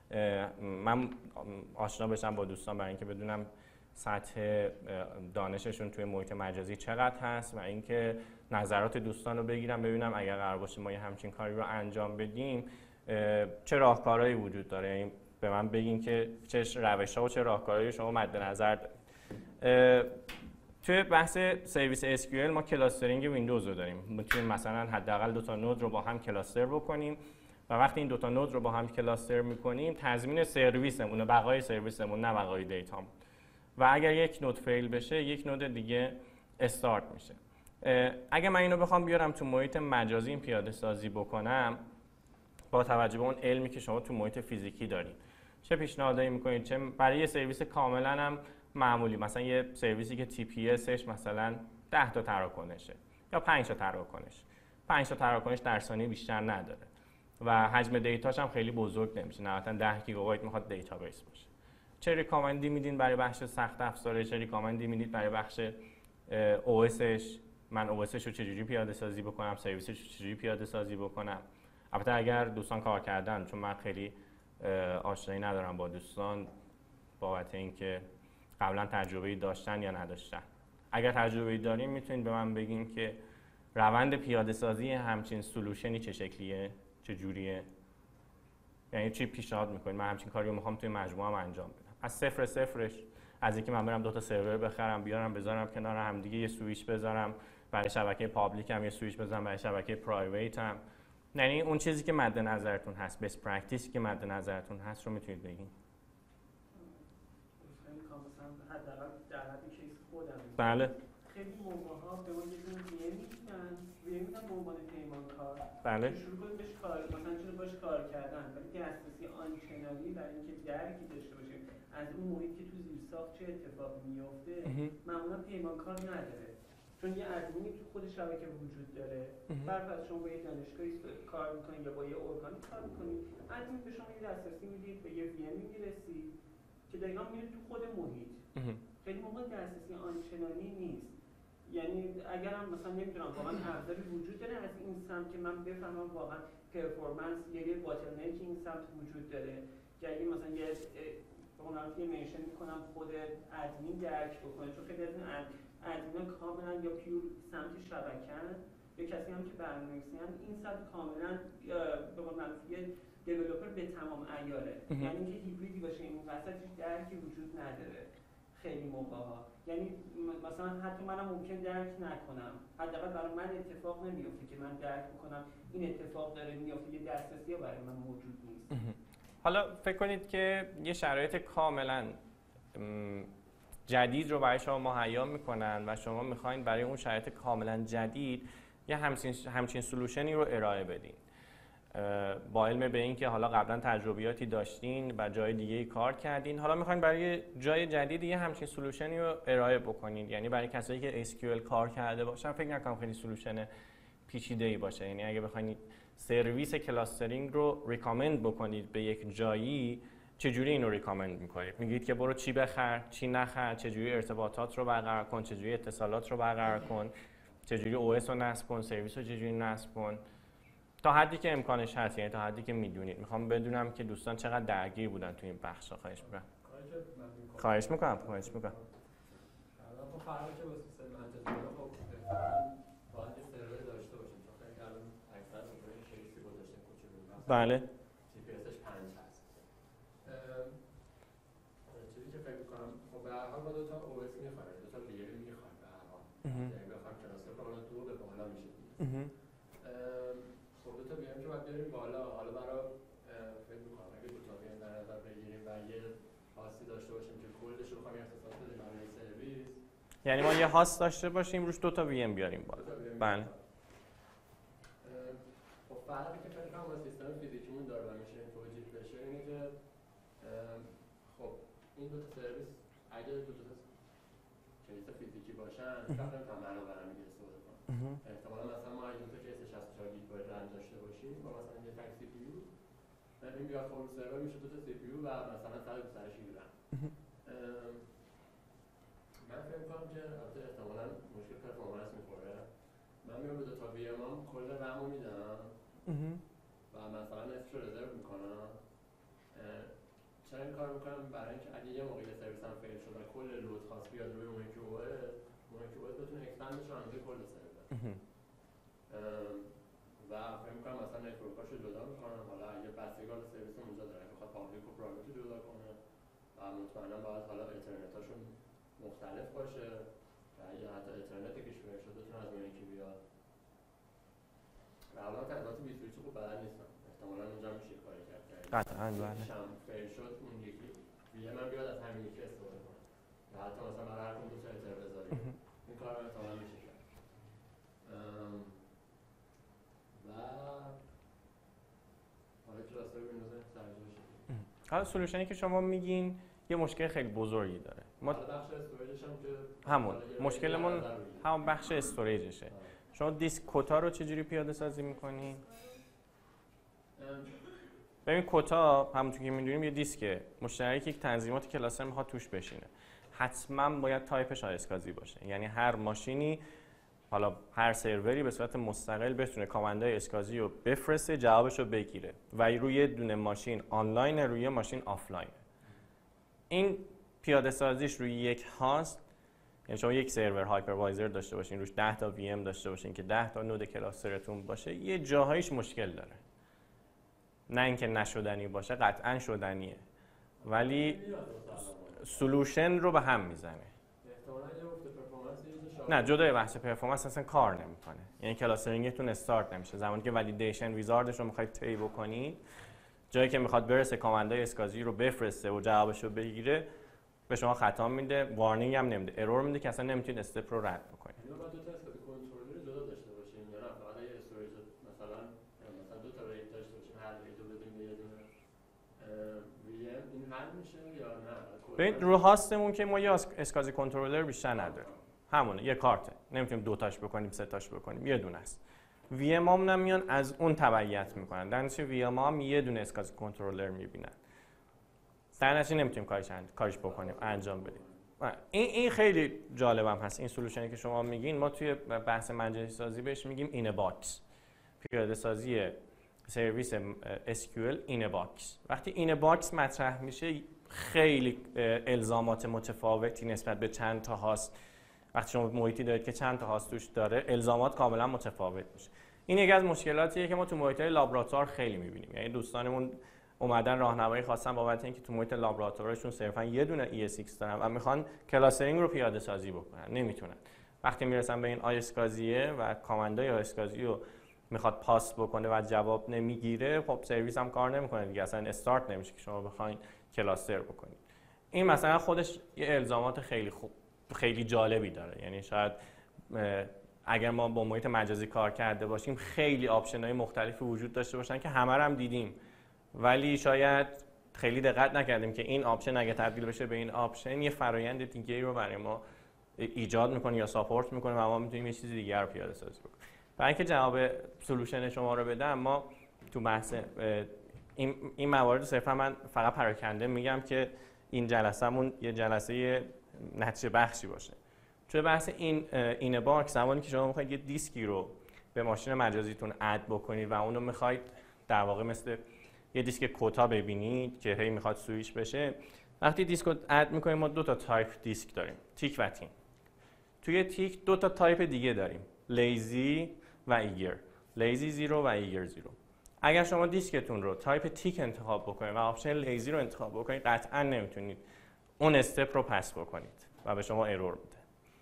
من آشنا بشم با دوستان، برای اینکه بدونم سطح دانششون توی محیط مجازی چقدر هست و اینکه نظرات دوستان رو بگیرم ببینم اگر قرار باشه ما یه همچین کاری رو انجام بدیم چه راهکارهایی وجود داره. یعنی به من بگین که چه روش‌ها و چه راهکارهایی شما مد نظر دارید. توی بحث سرویس اس کیو ال ما کلاسترینگ ویندوز رو داریم. میتونیم مثلا حداقل دو تا نود رو با هم کلاستر بکنیم و وقتی این دو تا نود رو با هم کلاستر می‌کنیم تضمین سرویسمون، بقای سرویسمون، نه بقای دیتامون. و اگر یک نود فیل بشه یک نود دیگه استارت میشه. اگه من اینو بخوام بیارم تو محیط مجازی این پیاده سازی بکنم با توجه به اون علمی که شما تو محیط فیزیکی دارید چه پیشنهادایی میکنید؟ چه برای یه سرویس کاملا هم معمولی، مثلا یه سرویسی که تی پی اسش مثلا ده تا تراکنشه یا پنج تا تراکنش پنج تا تراکنش در ثانیه بیشتر نداره و حجم دیتاش هم خیلی بزرگ نمیشه، نهایتا ده گیگابایت میخواد دیتابیس باشه. چه ریکامندی میدین برای بخش سخت افزاره؟ چه ریکامندی میدید برای بخش او اسش؟ من او اسش رو چجوری پیاده سازی بکنم، سرویسش رو چجوری پیاده سازی بکنم؟ البته اگر دوستان کار کردن، چون من خیلی آشنایی ندارم با دوستان بابت اینکه قبلا تجربه‌ای داشتن یا نداشتن. اگر تجربه‌ای داریم میتونید به من بگین که روند پیاده سازی همچین سولوشنی چه شکلیه، چه جوریه؟ یعنی چی پیشنهاد میکنید من همچین کاری رو میخوام توی مجموعه انجام بدم؟ از صفر صفرش، از اینکه من برم دو تا سرور بخرم بیارم بذارم کنار هم دیگه، یه سویچ بذارم برای شبکه پابلیک هم، یه سویچ بذارم برای شبکه پرایویت هم. یعنی اون چیزی که مد نظرتون هست، بیس پرکتیسی که مد نظرتون هست رو میتونید بگین. حداقل در حد کیس خودم. بله. خیلی موقع‌ها به ما یه دونه وی ام میدن، وی ام میدن به عنوان پیمانکار. بله. شروع کنیم بهش کار، مثلا چون باش کار کردن، ولی دسترسی آنچنانی برای اینکه درکی داشته باشیم از اون محیط که تو زیر ساخت چه اتفاقی میفته، معمولا پیمانکار نداره. چون یه ادمینی تو خود شبکه وجود داره. فرض از شما با یه دانشگاهی کار می‌کنید یا با یه ارگانی کار می‌کنید، ادمین به شما یه دسترسی میدید، به یه وی ام میرسید که دقیقاً میره تو خود محیط. خیلی موقع دسترسی آنچنانی نیست. یعنی اگر هم مثلا نمیدونم واقعا ابزاری وجود داره از این سمت که من بفهمم واقعا پرفورمنس یا یه باتلنک این سمت وجود داره که اگه مثلا یه اونا رو توی منشن میکنم خود ادمین درک بکنه، چون خیلی از این ادمین کاملا یا پیور سمت شبکه‌ن یا کسی هم که برنامه‌نویسی هم این سمت کاملا به قول معروف یه دیولپر به تمام عیاره، یعنی اینکه هیبریدی باشه این وسط هیچ درکی وجود نداره خیلی موقع‌ها. یعنی مثلا حتی منم ممکن درک نکنم، حداقل برای من اتفاق نمیفته که من درک بکنم این اتفاق داره میفته، یه دسترسی برای من موجود نیست. حالا فکر کنید که یه شرایط کاملا جدید رو برای شما مهیا میکنن و شما میخواین برای اون شرایط کاملا جدید یه همچین همچین سولوشنی رو ارائه بدین، با علم به این که حالا قبلا تجربیاتی داشتین و جای دیگه کار کردین، حالا میخواین برای جای جدید یه همچین سولوشنی رو ارائه بکنین. یعنی برای کسایی که اس کیو ال کار کرده باشن فکر نکنم خیلی سولوشن پیچیده‌ای باشه. یعنی اگه بخواید سرویس کلاسترینگ رو ریکامند بکنید به یک جایی، چجوری اینو ریکامند میکنید؟ میگید که برو چی بخر، چی نخر، چجوری ارتباطات رو برقرار کن، چجوری اتصالات رو برقرار کن، چجوری او اس رو نصب کن، سرویس رو چجوری نصب کن، تا حدی که امکانش هست، یعنی تا حدی که میدونید. میخوام بدونم که دوستان چقدر درگیر بودن تو این بخشا. خواهش میکنم. خواهش میکنم. خواهش میکنم. الان خب فرقی که با سیستم منطقی خب باید یه سرور داشته باشیم، چون خیلی الان اکثر سرور شیسی گذاشتیم کوچولو. بله. تی پی اسش پنج هست. چیزی که فکر می‌کنم خب به هر حال ما دو تا او اس می‌خوایم، دو تا لیر می‌خوایم به هر حال. یعنی بخوام کلاستر کاملا دو به بالا میشه. خب دو تا بیام که باید بریم بالا. حالا برای فکر می‌کنم اگه دو تا بیام در نظر بگیریم و یه هاستی داشته باشیم که کلش رو بخوایم اختصاص بدیم برای سرویس، یعنی ما یه هاست داشته باشیم روش دو تا وی ام بیاریم بالا. بله. خب فرقی که فکر کنم با سیستم فیزیکیمون داره و میشه این توجیه بشه اینه که خب این دو تا سرویس اگه دو تا کیس فیزیکی باشن فقط تا منو برام میگه استفاده کنم. احتمالاً مثلا ما اگه دو تا کیس شصت و چهار گیگابایت رم داشته باشیم با مثلا یه تک سی پی یو، این بیاد خب سرور میشه دو تا سی پی یو و مثلا صد و بیست و هشت گیگ رم. من فکر می‌کنم که البته احتمالاً مشکل پرفورمنس می‌خوره. من میام به دو تا وی ام ام کل رم رو میدم و مثلا نصفش رو رزرو میکنم. چرا این کار میکنم؟ برای اینکه اگه یه موقع یه سرویس هم فیل شد و کل لود خواست بیاد روی اون یکی او اس، اون یکی او اس بتونه اکستندش رو هم کل سرور و فکر میکنم مثلا نتورکاش رو جدا میکنم. حالا اگه بستگار سرویس اونجا داره بخواد پابلیک و پرایوت رو جدا کنه و مطمئنا باید حالا اینترنتاشون مختلف باشه و اگه حتی اینترنتی که شروع شد بتونه از اون یکی بیاد. و الان تعداد بیست و خوب بلد نیستم، احتمالاً اونجا میشه کاری کرد. قطعاً بله. شام فیل شد اون یکی وی ام بیاد از همین یکی استفاده کنه. یا حتی مثلا برای هر کدوم دو تا اتر بذاریم. این کارا احتمالاً میشه کرد. و حالا کلاستر ویندوز سرجاشه. حالا سولوشنی که شما میگین یه مشکل خیلی بزرگی داره. ما بخش استوریجش هم که همون مشکلمون همون بخش استوریجشه. شما دیسک کوتا رو چجوری پیاده سازی میکنین؟ ببین کوتا همونطور که میدونیم یه دیسکه مشترکی که تنظیمات کلاستر میخواد توش بشینه. حتما باید تایپش آیسکازی باشه. یعنی هر ماشینی، حالا هر سروری به صورت مستقل بتونه کامندای اسکازی رو بفرسته، جوابش رو بگیره و روی دونه ماشین آنلاین، روی ماشین آفلاین. این پیاده سازیش روی یک هاست، یعنی شما یک سرور هایپروایزر داشته باشین روش ده تا وی ام داشته باشین که ده تا نود کلاسترتون باشه، یه جاهایش مشکل داره. نه اینکه نشدنی باشه، قطعا شدنیه، ولی سولوشن رو به هم میزنه. نه جدای بحث پرفورمنس اصلا کار نمیکنه. یعنی کلاسترینگتون استارت نمیشه زمانی که ولیدیشن ویزاردش رو میخواید طی بکنید، جایی که میخواد برسه کامندای اسکازی رو بفرسته و جوابش رو بگیره، به شما خطا میده، وارنینگ هم نمیده، ارور میده که اصلا نمیتونید استپ رو رد بکنید. اینا باید دو تا اسکازی کنترلر جدا داشته باشین یا نه فقط یه استوریج مثلا مثلا دو تا ریت داشته باشین، هر ریت رو بدیم به یه دونه وی ام، این حل میشه یا نه؟ ببین رو هاستمون که ما یه اسکازی کنترلر بیشتر نداریم. همونه یه کارته. نمیتونیم دو تاش بکنیم، سه تاش بکنیم، یه دونه است. وی ام هم میان از اون تبعیت میکنن. در نتیجه وی ام هم یه دونه اسکازی کنترلر میبینن. در نتیجه نمیتونیم کارش کارش بکنیم، انجام بدیم. این این خیلی جالبم هست. این سولوشنی که شما میگین، ما توی بحث منجلسی سازی بهش میگیم این باکس. پیاده سازی سرویس اس کیو ال این باکس. وقتی این باکس مطرح میشه، خیلی الزامات متفاوتی نسبت به چند تا هاست. وقتی شما محیطی دارید که چند تا هاست توش داره، الزامات کاملا متفاوت میشه. این یکی از مشکلاتیه که ما تو محیط‌های لابراتوار خیلی می‌بینیم. یعنی دوستانمون اومدن راهنمایی خواستن بابت اینکه تو محیط لابراتوارشون صرفا یه دونه ای اس ایکس دارن و میخوان کلاسترینگ رو پیاده سازی بکنن، نمیتونن. وقتی میرسن به این آیسکازیه و کامندای آیسکازی رو میخواد پاس بکنه و جواب نمیگیره، خب سرویس هم کار نمیکنه دیگه، اصلا استارت نمیشه که شما بخواید کلاستر بکنید. این مثلا خودش یه الزامات خیلی خوب خیلی جالبی داره. یعنی شاید اگر ما با محیط مجازی کار کرده باشیم خیلی آپشن‌های مختلفی وجود داشته باشن که همه رو هم دیدیم، ولی شاید خیلی دقت نکردیم که این آپشن اگه تبدیل بشه به این آپشن یه فرایند دیگه رو برای ما ایجاد میکنه یا ساپورت میکنه و ما میتونیم یه چیز دیگه رو پیاده سازی کنیم. برای اینکه جواب سولوشن شما رو بدم، ما تو بحث این این موارد صرفا من فقط پراکنده میگم که این جلسه‌مون یه جلسه نتیجه بخشی باشه. توی بحث این این باکس، زمانی که شما میخواید یه دیسکی رو به ماشین مجازیتون اد بکنید و اونو میخواید در واقع مثل یه دیسک کوتا ببینید که هی میخواد سویچ بشه، وقتی دیسک رو اد میکنیم ما دو تا تایپ دیسک داریم، تیک و تین. توی تیک دو تا تایپ دیگه داریم، لیزی و ایگر، لیزی زیرو و ایگر زیرو. اگر شما دیسکتون رو تایپ تیک انتخاب بکنید و آپشن لیزی رو انتخاب بکنید، قطعا نمیتونید اون استپ رو پس بکنید و به شما ارور میده.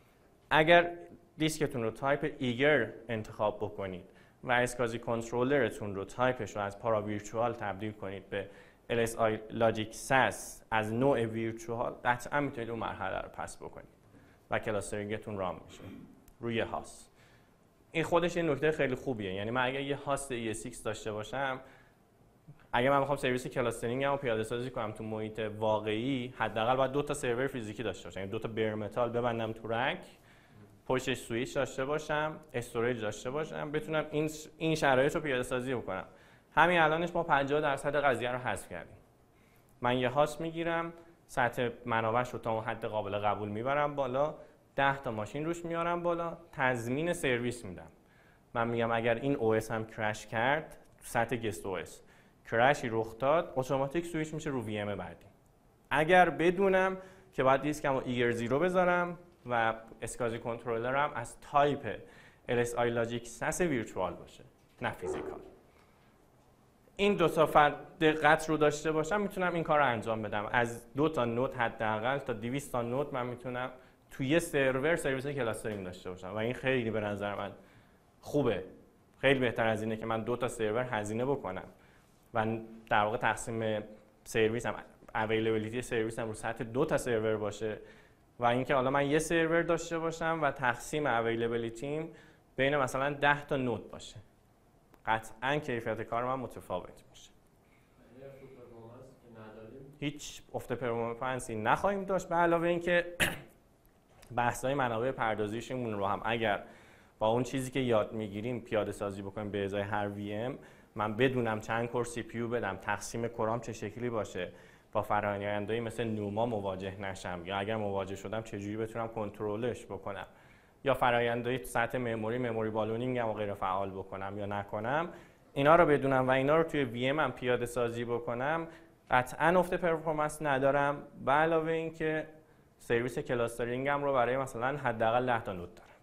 اگر دیسکتون رو تایپ ایگر انتخاب بکنید و اسکازی کنترلرتون رو تایپش رو از پارا ویرچوال تبدیل کنید به ال اس آی لاجیک ساس از نوع ویرچوال، قطعا میتونید اون مرحله رو پس بکنید و کلاسترینگتون رام میشه روی هاست. این خودش یه نکته خیلی خوبیه. یعنی من اگر یه هاست ای اس ایکس داشته باشم، اگر من بخوام سرویس کلاسترینگ رو پیاده سازی کنم تو محیط واقعی، حداقل باید دو تا سرور فیزیکی داشته باشم، یعنی دو تا بیر متال ببندم تو رک، پشتش سویچ داشته باشم، استوریج داشته باشم، بتونم این این شرایط رو پیاده سازی بکنم. همین الانش ما پنجاه درصد قضیه رو حذف کردیم. من یه هاست میگیرم، سطح منابعش رو تا اون حد قابل قبول میبرم بالا، ده تا ماشین روش میارم بالا، تضمین سرویس میدم. من میگم اگر این او اس هم کرش کرد، سطح گست او اس کرشی رخ داد، اتوماتیک سویچ میشه رو وی ام بعدی. اگر بدونم که باید دیسکم رو ایگر زیرو بذارم و اسکازی کنترلرم از تایپ ال اس آی لاجیک ساس ویرچوال باشه، نه فیزیکال. این دو تا فرد دقت رو داشته باشم، میتونم این کار رو انجام بدم. از دو تا نود حداقل تا دویست تا نود من میتونم توی یه سرور سرویس کلاسترینگ داشته باشم و این خیلی به نظر من خوبه. خیلی بهتر از اینه که من دو تا سرور هزینه بکنم و در واقع تقسیم سرویسم، اویلیبیلیتی سرویسم رو سطح دو تا سرور باشه و اینکه حالا من یه سرور داشته باشم و تقسیم اویلیبیلیتیم بین مثلا ده تا نود باشه. قطعاً کیفیت کار من متفاوت میشه. هیچ افت پرفورمنسی نخواهیم داشت، به علاوه اینکه بحث‌های منابع پردازشیمون رو هم اگر با اون چیزی که یاد میگیریم پیاده سازی بکنیم به ازای هر وی ام، من بدونم چند کور سی پی یو بدم، تقسیم کورام چه شکلی باشه، با فرآیندهایی مثل نوما مواجه نشم، یا اگر مواجه شدم چجوری بتونم کنترلش بکنم، یا فرآیندهای سطح مموری مموری بالونینگ هم غیر فعال بکنم یا نکنم. اینا رو بدونم و اینا رو توی وی ام هم پیاده سازی بکنم، قطعاً افت پرفورمنس ندارم. به علاوه اینکه سرویس کلاسترینگم رو برای مثلا حداقل ده تا نود دارم.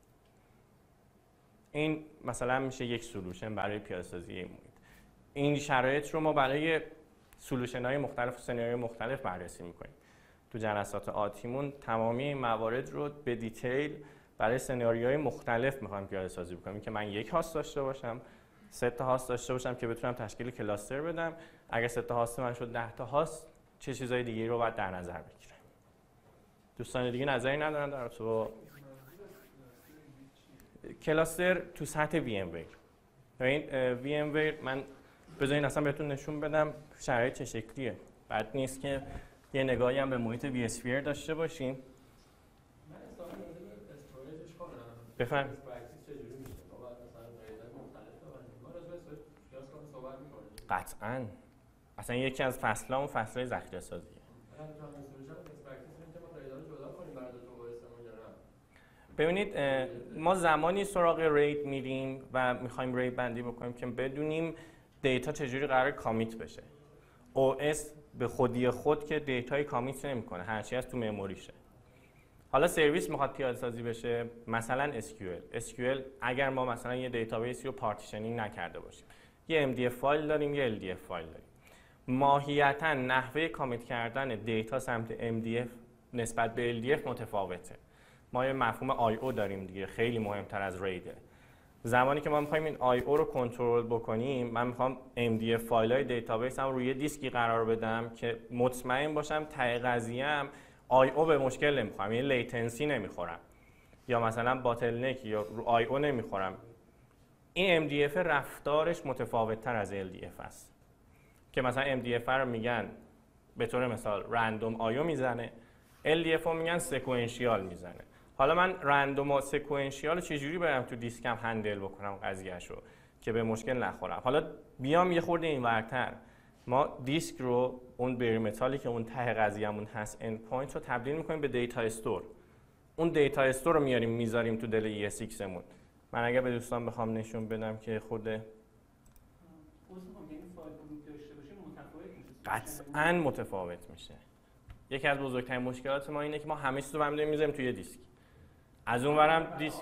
این مثلا میشه یک سولوشن برای پیاده سازی این محیط. این شرایط رو ما برای سولوشن‌های مختلف و سناریوهای مختلف بررسی می‌کنیم. تو جلسات آتیمون تمامی این موارد رو به دیتیل برای سناریوهای مختلف می‌خوایم پیاده سازی بکنیم که من یک هاست داشته باشم، سه تا هاست داشته باشم که بتونم تشکیل کلاستر بدم. اگر سه تا هاست من شد ده تا هاست، چه چیزای دیگه رو باید در نظر بگیرم. دوستان دیگه نظری ندارن در تو کلاستر تو سطح وی ام ویر. ببین وی ام ویر من بذارین اصلا بهتون نشون بدم شرایط چه شکلیه. بعد نیست که یه نگاهی هم به محیط وی اسفیر داشته باشیم. من اصلا استوریجش کنم. بفهم. قطعاً. اصلا یکی از فصل‌ها فصل‌های ذخیره سازیه. ببینید ما زمانی سراغ رید میریم و میخوایم رید بندی بکنیم که بدونیم دیتا چجوری قرار کامیت بشه. او اس به خودی خود که دیتای کامیت نمیکنه، هرچی از تو مموریشه. حالا سرویس میخواد پیاده سازی بشه، مثلا اس کیو ال. اس کیو ال اگر ما مثلا یه دیتابیسی رو پارتیشنینگ نکرده باشیم، یه ام دی اف فایل داریم، یه ال دی اف فایل داریم، ماهیتا نحوه کامیت کردن دیتا سمت ام دی اف نسبت به ال دی اف متفاوته. ما یه مفهوم آی او داریم دیگه، خیلی مهمتر از ریده. زمانی که ما می‌خوایم این آی او رو کنترل بکنیم، من می‌خوام ام دی اف فایل‌های دیتابیس هم روی دیسکی قرار بدم که مطمئن باشم ته قضیه‌ام آی او به مشکل نمی‌خورم، یعنی لیتنسی نمی‌خورم یا مثلا باتل نک یا رو آی او نمی‌خورم. این ام دی اف رفتارش متفاوت‌تر از ال دی اف است که مثلا ام دی اف رو میگن به طور مثال رندوم آی او میزنه، ال دی اف رو میگن سکوئنشیال میزنه. حالا من رندوم و سکوئنشیال رو چجوری برم تو دیسکم هندل بکنم قضیه‌شو که به مشکل نخورم؟ حالا بیام یه خورده اینورتر، ما دیسک رو اون بری متالی که اون ته قضیه‌مون هست اند پوینت رو تبدیل می‌کنیم به دیتا استور. اون دیتا استور رو میاریم میذاریم تو دل ای اس ایکس مون. من اگه به دوستان بخوام نشون بدم که خود قطعاً متفاوت میشه. یکی از بزرگترین مشکلات ما اینه که ما همه چیز رو برمی‌داریم میذاریم توی دیسک. از اون ورم دیسک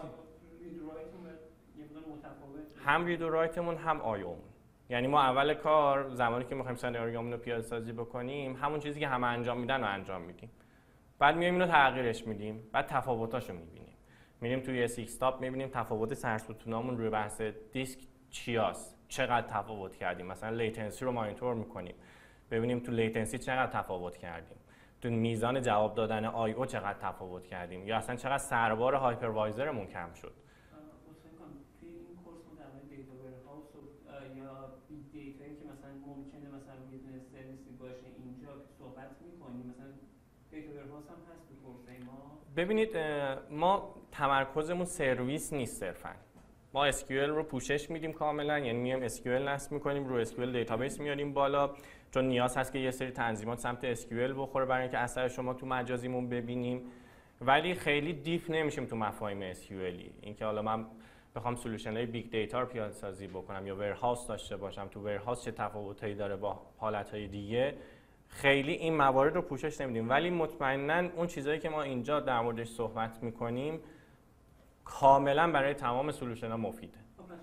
هم رید و رایتمون هم آیومون. یعنی ما اول کار زمانی که می‌خوایم سناریومون رو پیاده سازی بکنیم، همون چیزی که همه انجام میدن رو انجام میدیم. بعد میایم اینو تغییرش میدیم، بعد تفاوتاشو میبینیم. میریم توی اس ایکس تاپ میبینیم تفاوت سرستونامون روی بحث دیسک چیاست، چقدر تفاوت کردیم. مثلا لیتنسی رو مانیتور میکنیم، ببینیم تو لیتنسی چقدر تفاوت کردیم، تو میزان جواب دادن آی او چقدر تفاوت کردیم، یا اصلا چقدر سربار هایپروایزرمون کم شد. توی این کورس ما در مورد دیتا ورهاوس یا بیگ دیتایی که مثلا ممکنه مثلا یه دونه سرویسی باشه اینجا صحبت می‌کنیم، مثلا دیتا ورهاوس هم هست تو کورس ما. ببینید ما تمرکزمون سرویس نیست صرفاً. ما اس کیو ال رو پوشش میدیم کاملا، یعنی میایم اس کیو ال نصب می‌کنیم، رو اس کیو ال دیتابیس میاریم بالا، چون نیاز هست که یه سری تنظیمات سمت اس کیو ال بخوره برای اینکه اثر شما تو مجازیمون ببینیم، ولی خیلی دیپ نمیشیم تو مفاهیم اس کیو ال. اینکه حالا من بخوام سولوشن‌های بیگ دیتا رو پیاده سازی بکنم یا ورهاوس داشته باشم، تو ورهاوس چه تفاوتایی داره با حالت‌های دیگه، خیلی این موارد رو پوشش نمیدیم. ولی مطمئناً اون چیزایی که ما اینجا در موردش صحبت می‌کنیم کاملا برای تمام سولوشن‌ها مفیده.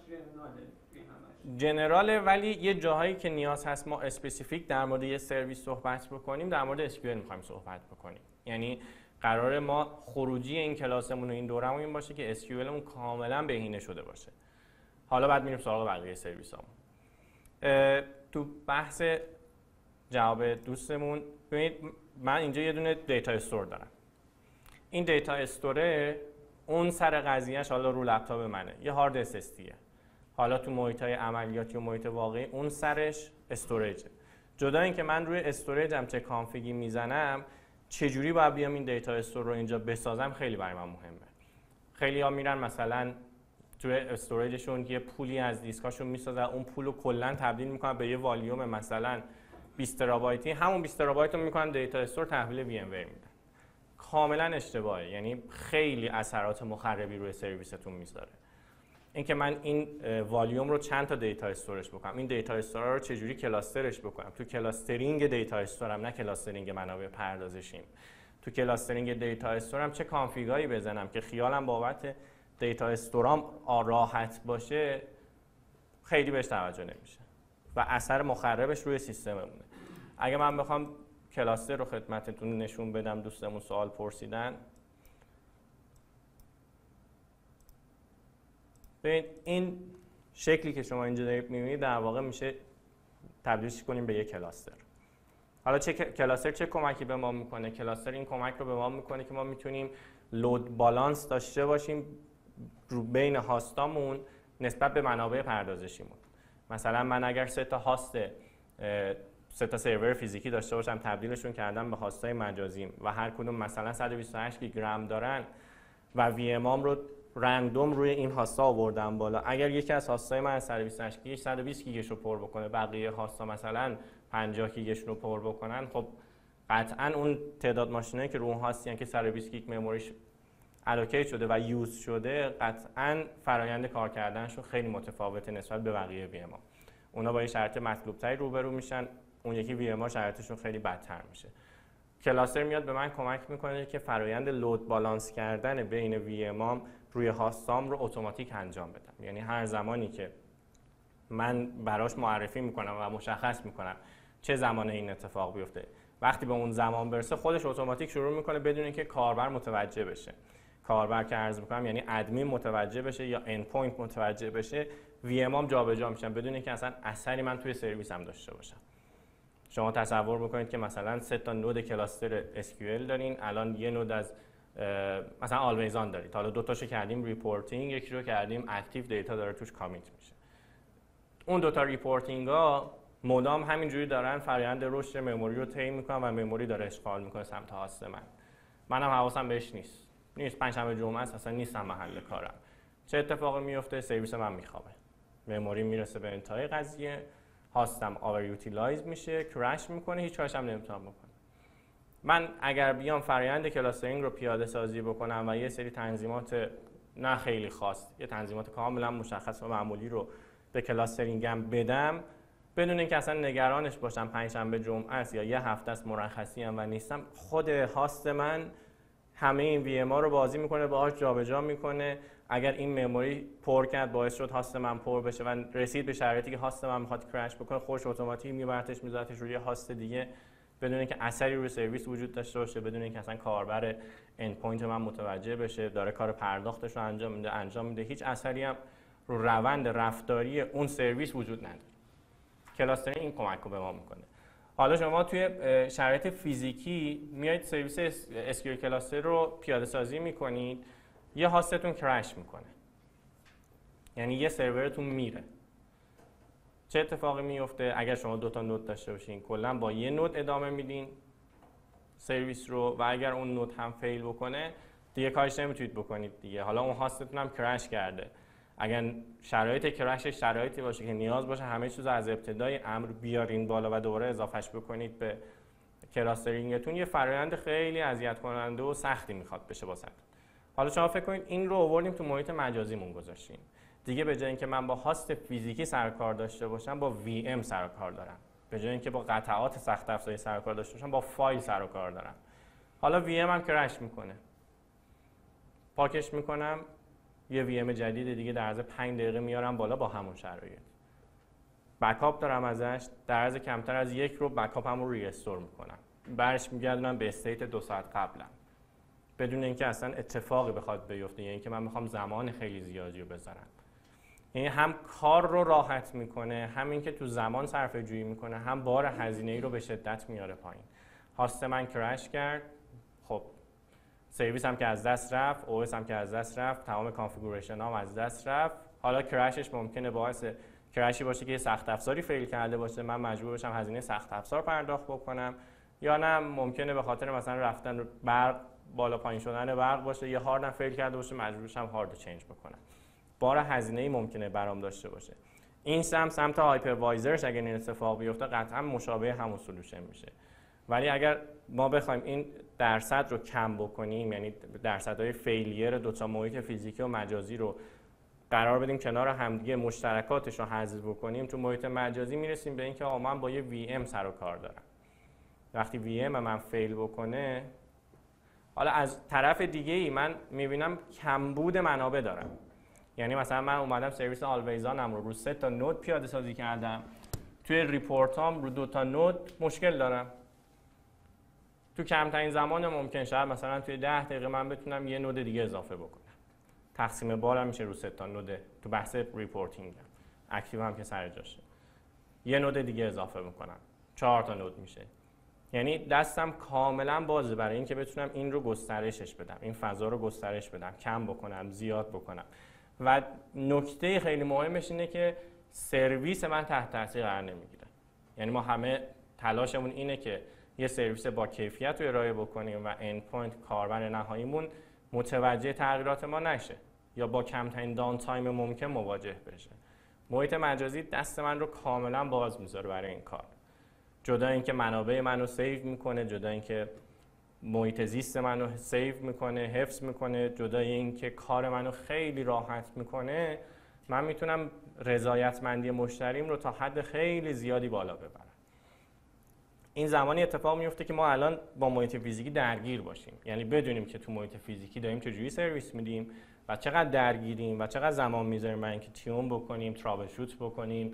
جنراله، ولی یه جاهایی که نیاز هست ما اسپسیفیک در مورد یه سرویس صحبت بکنیم، در مورد اس کیو ال می‌خوایم صحبت بکنیم. یعنی قرار ما خروجی این کلاسمون و این دورمون این باشه که اس کیو ال مون کاملا بهینه شده باشه. حالا بعد میریم سراغ بقیه سرویسامون. تو بحث جواب دوستمون ببینید من اینجا یه دونه دیتا استور دارم. این دیتا استوره اون سر قضیهش حالا رو لپتاپ منه، یه هارد اس اس دیه. حالا تو محیط‌های عملیاتی و محیط واقعی اون سرش استوریجه. جدا اینکه من روی استوریجم چه کانفیگی میزنم، چجوری باید بیام این دیتا استور رو اینجا بسازم، خیلی برای من مهمه. خیلی ها میرن مثلا توی استوریجشون یه پولی از دیسکاشون میسازن، اون پول رو کلا تبدیل میکنن به یه والیوم مثلا بیست ترابایتی، همون بیست ترابایت رو میکنن دیتا استور تحویل وی ام وی میدن. کاملا اشتباهه، یعنی خیلی اثرات مخربی روی سرویستون میذاره. اینکه من این والیوم رو چند تا دیتا استورش بکنم، این دیتا استور رو چجوری کلاسترش بکنم، تو کلاسترینگ دیتا استورم، نه کلاسترینگ منابع پردازشیم، تو کلاسترینگ دیتا استورم چه کانفیگایی بزنم که خیالم بابت دیتا استورام راحت باشه، خیلی بهش توجه نمیشه و اثر مخربش روی سیستممونه. اگه من بخوام کلاستر رو خدمتتون نشون بدم، دوستمون سوال پرسیدن، ببین این شکلی که شما اینجا دارید می‌بینید در واقع میشه تبدیلش کنیم به یک کلاستر. حالا چه کلاستر چه کمکی به ما میکنه؟ کلاستر این کمک رو به ما میکنه که ما میتونیم لود بالانس داشته باشیم رو بین هاستامون نسبت به منابع پردازشیمون. مثلا من اگر سه تا هاست سه تا سرور فیزیکی داشته باشم، تبدیلشون کردم به هاستای مجازیم و هر کدوم مثلا صد و بیست و هشت گیگ رم دارن و وی ام ام رو رندوم روی این هاستا آوردم بالا، اگر یکی از هاستای من صد و بیست و هشت گیگ صد و بیست گیگش رو پر بکنه، بقیه هاستا مثلا پنجاه گیگش رو پر بکنن، خب قطعا اون تعداد ماشینایی که رو اون هاستی که صد و بیست گیگ مموریش الوکیت شده و یوز شده، قطعا فرایند کار کردنشون خیلی متفاوته نسبت به بقیه وی ام ام. اونا با یه شرط مطلوب تری روبرو میشن، اون یکی وی ام ها شرایطشون خیلی بدتر میشه. کلاستر میاد به من کمک میکنه که فرایند لود بالانس کردن بین وی ام ام روی هاستام رو اتوماتیک انجام بدم. یعنی هر زمانی که من براش معرفی میکنم و مشخص میکنم چه زمانه این اتفاق بیفته، وقتی به اون زمان برسه خودش اتوماتیک شروع میکنه بدون اینکه کاربر متوجه بشه. کاربر که عرض میکنم یعنی ادمین متوجه بشه یا اند پوینت متوجه بشه، وی ام ام جابجا میشن بدون اینکه اصلا اثری من توی سرویسم داشته باشم. شما تصور بکنید که مثلا سه تا نود کلاستر اس کیو ال دارین، الان یه نود از مثلا آلویزان دارید، حالا دو تاشو کردیم ریپورتینگ، یکی رو کردیم اکتیو دیتا داره توش کامیت میشه. اون دو تا ریپورتینگ ها مدام همینجوری دارن فرآیند رشد مموری رو طی میکنن و مموری داره اشغال میکنه سمت هاست من. منم حواسم بهش نیست. نیست پنجشنبه جمعه است، اصلا نیستم محل کارم. چه اتفاقی میفته؟ سرویس من میخوابه. مموری میرسه به انتهای قضیه، هاستم آور یوتیلایز میشه، کرش میکنه، هیچ کارش هم نمیتونم بکنم. من اگر بیام فرآیند کلاسترینگ رو پیاده سازی بکنم و یه سری تنظیمات نه خیلی خاص، یه تنظیمات کاملا مشخص و معمولی رو به کلاسترینگم بدم بدون اینکه اصلا نگرانش باشم پنجشنبه جمعه است یا یه هفته است مرخصی ام و نیستم، خود هاست من همه این وی ام ها رو بازی میکنه، باهاش جابجا میکنه. اگر این مموری پر کرد باعث شد هاست من پر بشه و رسید به شرایطی که هاست من میخواد کرش بکنه، خودش اتوماتیک میبرتش میذارتش روی هاست دیگه بدون اینکه اثری روی سرویس وجود داشته باشه، بدون اینکه اصلا کاربر اند پوینت من متوجه بشه، داره کار پرداختش رو انجام میده انجام میده هیچ اثری هم رو روند رفتاری اون سرویس وجود نداره. کلاسترینگ این کمک رو به ما میکنه. حالا شما توی شرایط فیزیکی میایید سرویس اس کیو ال کلاستر رو پیاده سازی میکنید، یه هاستتون کرش میکنه، یعنی یه سرورتون میره. چه اتفاقی میفته؟ اگر شما دو تا نود داشته باشین کلا با یه نود ادامه میدین سرویس رو و اگر اون نود هم فیل بکنه دیگه کارش نمیتونید بکنید دیگه. حالا اون هاستتون هم کرش کرده، اگر شرایط کرشش شرایطی باشه که نیاز باشه همه چیز از ابتدای امر بیارین بالا و دوباره اضافهش بکنید به کلاسترینگتون، یه فرآیند خیلی اذیت کننده و سختی میخواد بشه واسهتون. حالا شما فکر کنید این رو آوردیم تو محیط مجازیمون گذاشتیم. دیگه به جای اینکه من با هاست فیزیکی سر کار داشته باشم با وی ام سر کار دارم. به جای اینکه با قطعات سخت افزاری سر کار داشته باشم با فایل سر کار دارم. حالا وی ام هم کرش میکنه. پاکش میکنم، یه وی ام جدید دیگه در عرض پنج دقیقه میارم بالا با همون شرایط. بکاپ دارم ازش، در عرض کمتر از یک رو بکاپم رو ریستور میکنم. برش میگردونم به استیت دو ساعت قبلم. بدون اینکه اصلا اتفاقی بخواد بیفته، یعنی اینکه من میخوام زمان خیلی زیادی رو بذارم. یعنی هم کار رو راحت میکنه، هم اینکه تو زمان صرفه جویی میکنه، هم بار هزینه‌ای رو به شدت میاره پایین. هاست من کرش کرد، خب سرویس هم که از دست رفت، او اس هم که از dست رفت، تمام کانفیگوریشن هم از دست رفت. حالا کرشش ممکنه باعث کرشی باشه که یه سخت افزاری فیل کرده باشه، من مجبور بشم هزینه سخت افزار پرداخت بکنم، یا نه ممکنه به خاطر مثلا رفتن برق بالا پایین شدن برق باشه، یه هاردم فیل کرده باشه مجبور بشم هارد رو چنج بکنم. بار هزینه‌ای ممکنه برام داشته باشه. این سمت سمت هایپروایزرش اگر این اتفاق بیفته قطعا مشابه همون سولوشن میشه. ولی اگر ما بخوایم این درصد رو کم بکنیم، یعنی درصدهای فیلیر دو تا محیط فیزیکی و مجازی رو قرار بدیم کنار همدیگه، مشترکاتش رو حذف بکنیم، تو محیط مجازی میرسیم به اینکه آقا من با یه وی ام سر و کار دارم. وقتی وی ام من فیل بکنه، حالا از طرف دیگه ای من میبینم کمبود منابع دارم. یعنی مثلا من اومدم سرویس آلویزانم رو رو سه تا نود پیاده سازی کردم، توی ریپورتام رو دو تا نود مشکل دارم. تو کمترین زمان ممکن شاید مثلا توی ده دقیقه من بتونم یه نود دیگه اضافه بکنم. تقسیم بارم میشه رو سه تا نود تو بحث ریپورتینگ. اکتیو هم که سر جاشه. یه نود دیگه اضافه میکنم. چهار تا نود میشه. یعنی دستم کاملا بازه برای اینکه بتونم این رو گسترشش بدم، این فضا رو گسترش بدم، کم بکنم، زیاد بکنم. و نکته خیلی مهمش اینه که سرویس من تحت تاثیر قرار نمیگیره. یعنی ما همه تلاشمون اینه که یه سرویس با کیفیت رو ارائه بکنیم و اند پوینت کاربر نهاییمون متوجه تغییرات ما نشه یا با کمترین داون تایم ممکن مواجه بشه. محیط مجازی دست من رو کاملا باز میذاره برای این کار. جدا اینکه منابع منو سیو میکنه، جدا اینکه محیط زیست منو سیو میکنه، حفظ میکنه، جدا اینکه کار منو خیلی راحت میکنه، من میتونم رضایتمندی مشتریم رو تا حد خیلی زیادی بالا ببرم. این زمانی اتفاق میفته که ما الان با محیط فیزیکی درگیر باشیم، یعنی بدونیم که تو محیط فیزیکی داریم چجوری سرویس میدیم و چقدر درگیریم و چقدر زمان میذاریم برای اینکه تیون بکنیم، ترابل شوت بکنیم،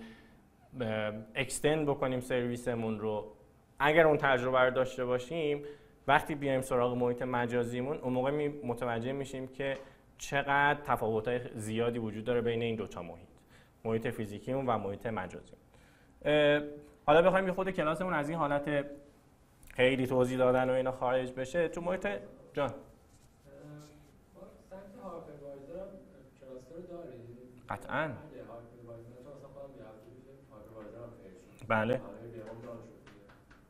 اکستند بکنیم سرویسمون رو. اگر اون تجربه رو داشته باشیم، وقتی بیایم سراغ محیط مجازیمون، اون موقع می متوجه میشیم که چقدر تفاوت‌های زیادی وجود داره بین این دوتا محیط، محیط فیزیکیمون و محیط مجازیمون. حالا بخوایم یه خود کلاسمون از این حالت خیلی توضیح دادن و اینا خارج بشه، تو محیط جان ما سمت هایپروایزر هم کلاستر داریم؟ قطعاً. اگه هایپروایزر چون اصلا خودم یه هفته پیش هایپروایزر هم فیل شد. بله. برای بیام دان شد دیگه.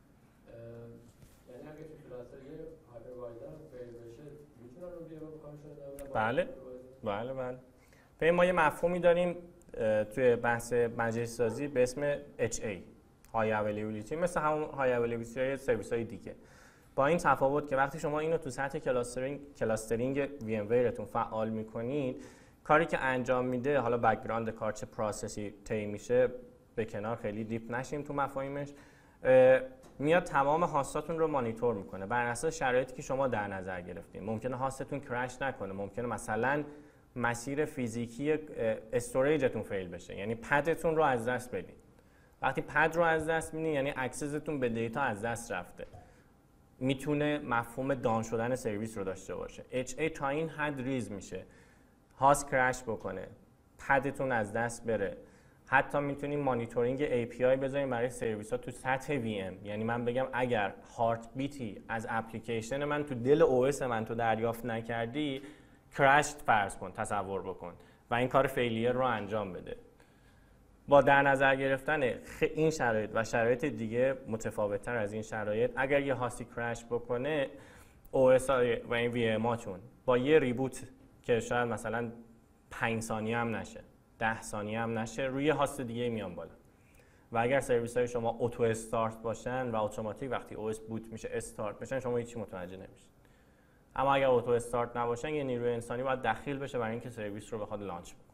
یعنی اگه تو کلاستر یه هایپروایزر هم فیل بشه، میتونن رو بیام کارشون ادامه بدن؟ بله. بله بله. ببین ما یه مفهومی داریم توی بحث مجازی سازی به اسم اچ ای High Availability، مثل همون High Availability های سرویس های دیگه، با این تفاوت که وقتی شما اینو تو سطح کلاسترینگ کلاسترینگ وی ام ویرتون فعال میکنید، کاری که انجام میده، حالا بک‌گراند کار چه پروسسی طی میشه به کنار، خیلی دیپ نشیم تو مفاهیمش، میاد تمام هاستاتون رو مانیتور میکنه بر اساس شرایطی که شما در نظر گرفتین. ممکنه هاستتون کرش نکنه، ممکنه مثلا مسیر فیزیکی استوریجتون فیل بشه، یعنی پدتون رو از دست بدین. وقتی پد رو از دست میدین یعنی اکسستون به دیتا از دست رفته. میتونه مفهوم دان شدن سرویس رو داشته باشه. اچ ای تا این حد ریز میشه، هاست کرش بکنه، پدتون از دست بره. حتی میتونیم مانیتورینگ ای پی آی بذاریم برای سرویس ها تو سطح وی ام، یعنی من بگم اگر هارت بیتی از اپلیکیشن من تو دل او اس من تو دریافت نکردی، کرشت فرض کن، تصور بکن و این کار فیلیر رو انجام بده. با در نظر گرفتن این شرایط و شرایط دیگه متفاوت‌تر از این شرایط، اگر یه هاستی کرش بکنه، او اس و این وی اماتون با یه ریبوت که شاید مثلا پنج ثانیه هم نشه، ده ثانیه هم نشه، روی هاست دیگه میان بالا. و اگر سرویس های شما اتو استارت باشن و اتوماتیک وقتی او اس بوت میشه استارت بشن، شما هیچی متوجه نمیشید. اما اگر اتو استارت نباشن، یه نیروی انسانی باید دخیل بشه برای اینکه سرویس رو بخواد لانچ بکنه.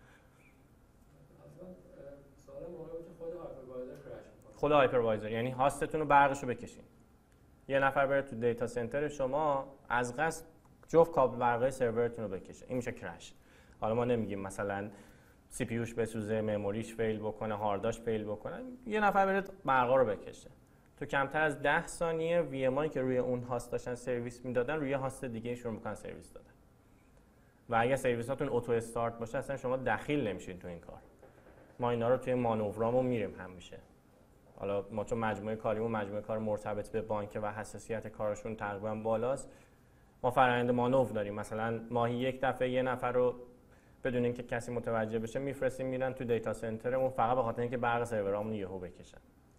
خود هایپروایزر یعنی هاستتون رو برقش رو بکشین. یه نفر بره تو دیتا سنتر شما از قصد جفت کابل برقی سرورتون رو بکشه، این میشه کرش. حالا ما نمیگیم مثلا سی پی یوش بسوزه، مموریش فیل بکنه، هارداش فیل بکنه، یه نفر بره برقا رو بکشه. تو کمتر از ده ثانیه وی ام آی که روی اون هاست داشتن سرویس میدادن، روی هاست دیگه شروع میکنن سرویس دادن. و اگه سرویساتون اتو استارت باشه، اصلا شما دخیل نمیشین تو این کار. ما اینا رو توی مانورامون میریم همیشه. حالا ما چون مجموعه کاریمون مجموعه کار مرتبط به بانک و حساسیت کارشون تقریبا بالاست، ما فرآیند مانور داریم. مثلا ماهی یک دفعه یه نفر رو بدون اینکه کسی متوجه بشه میفرستیم میرن تو دیتا سنترمون، فقط به خاطر اینکه برق سرورامون یهو بکشن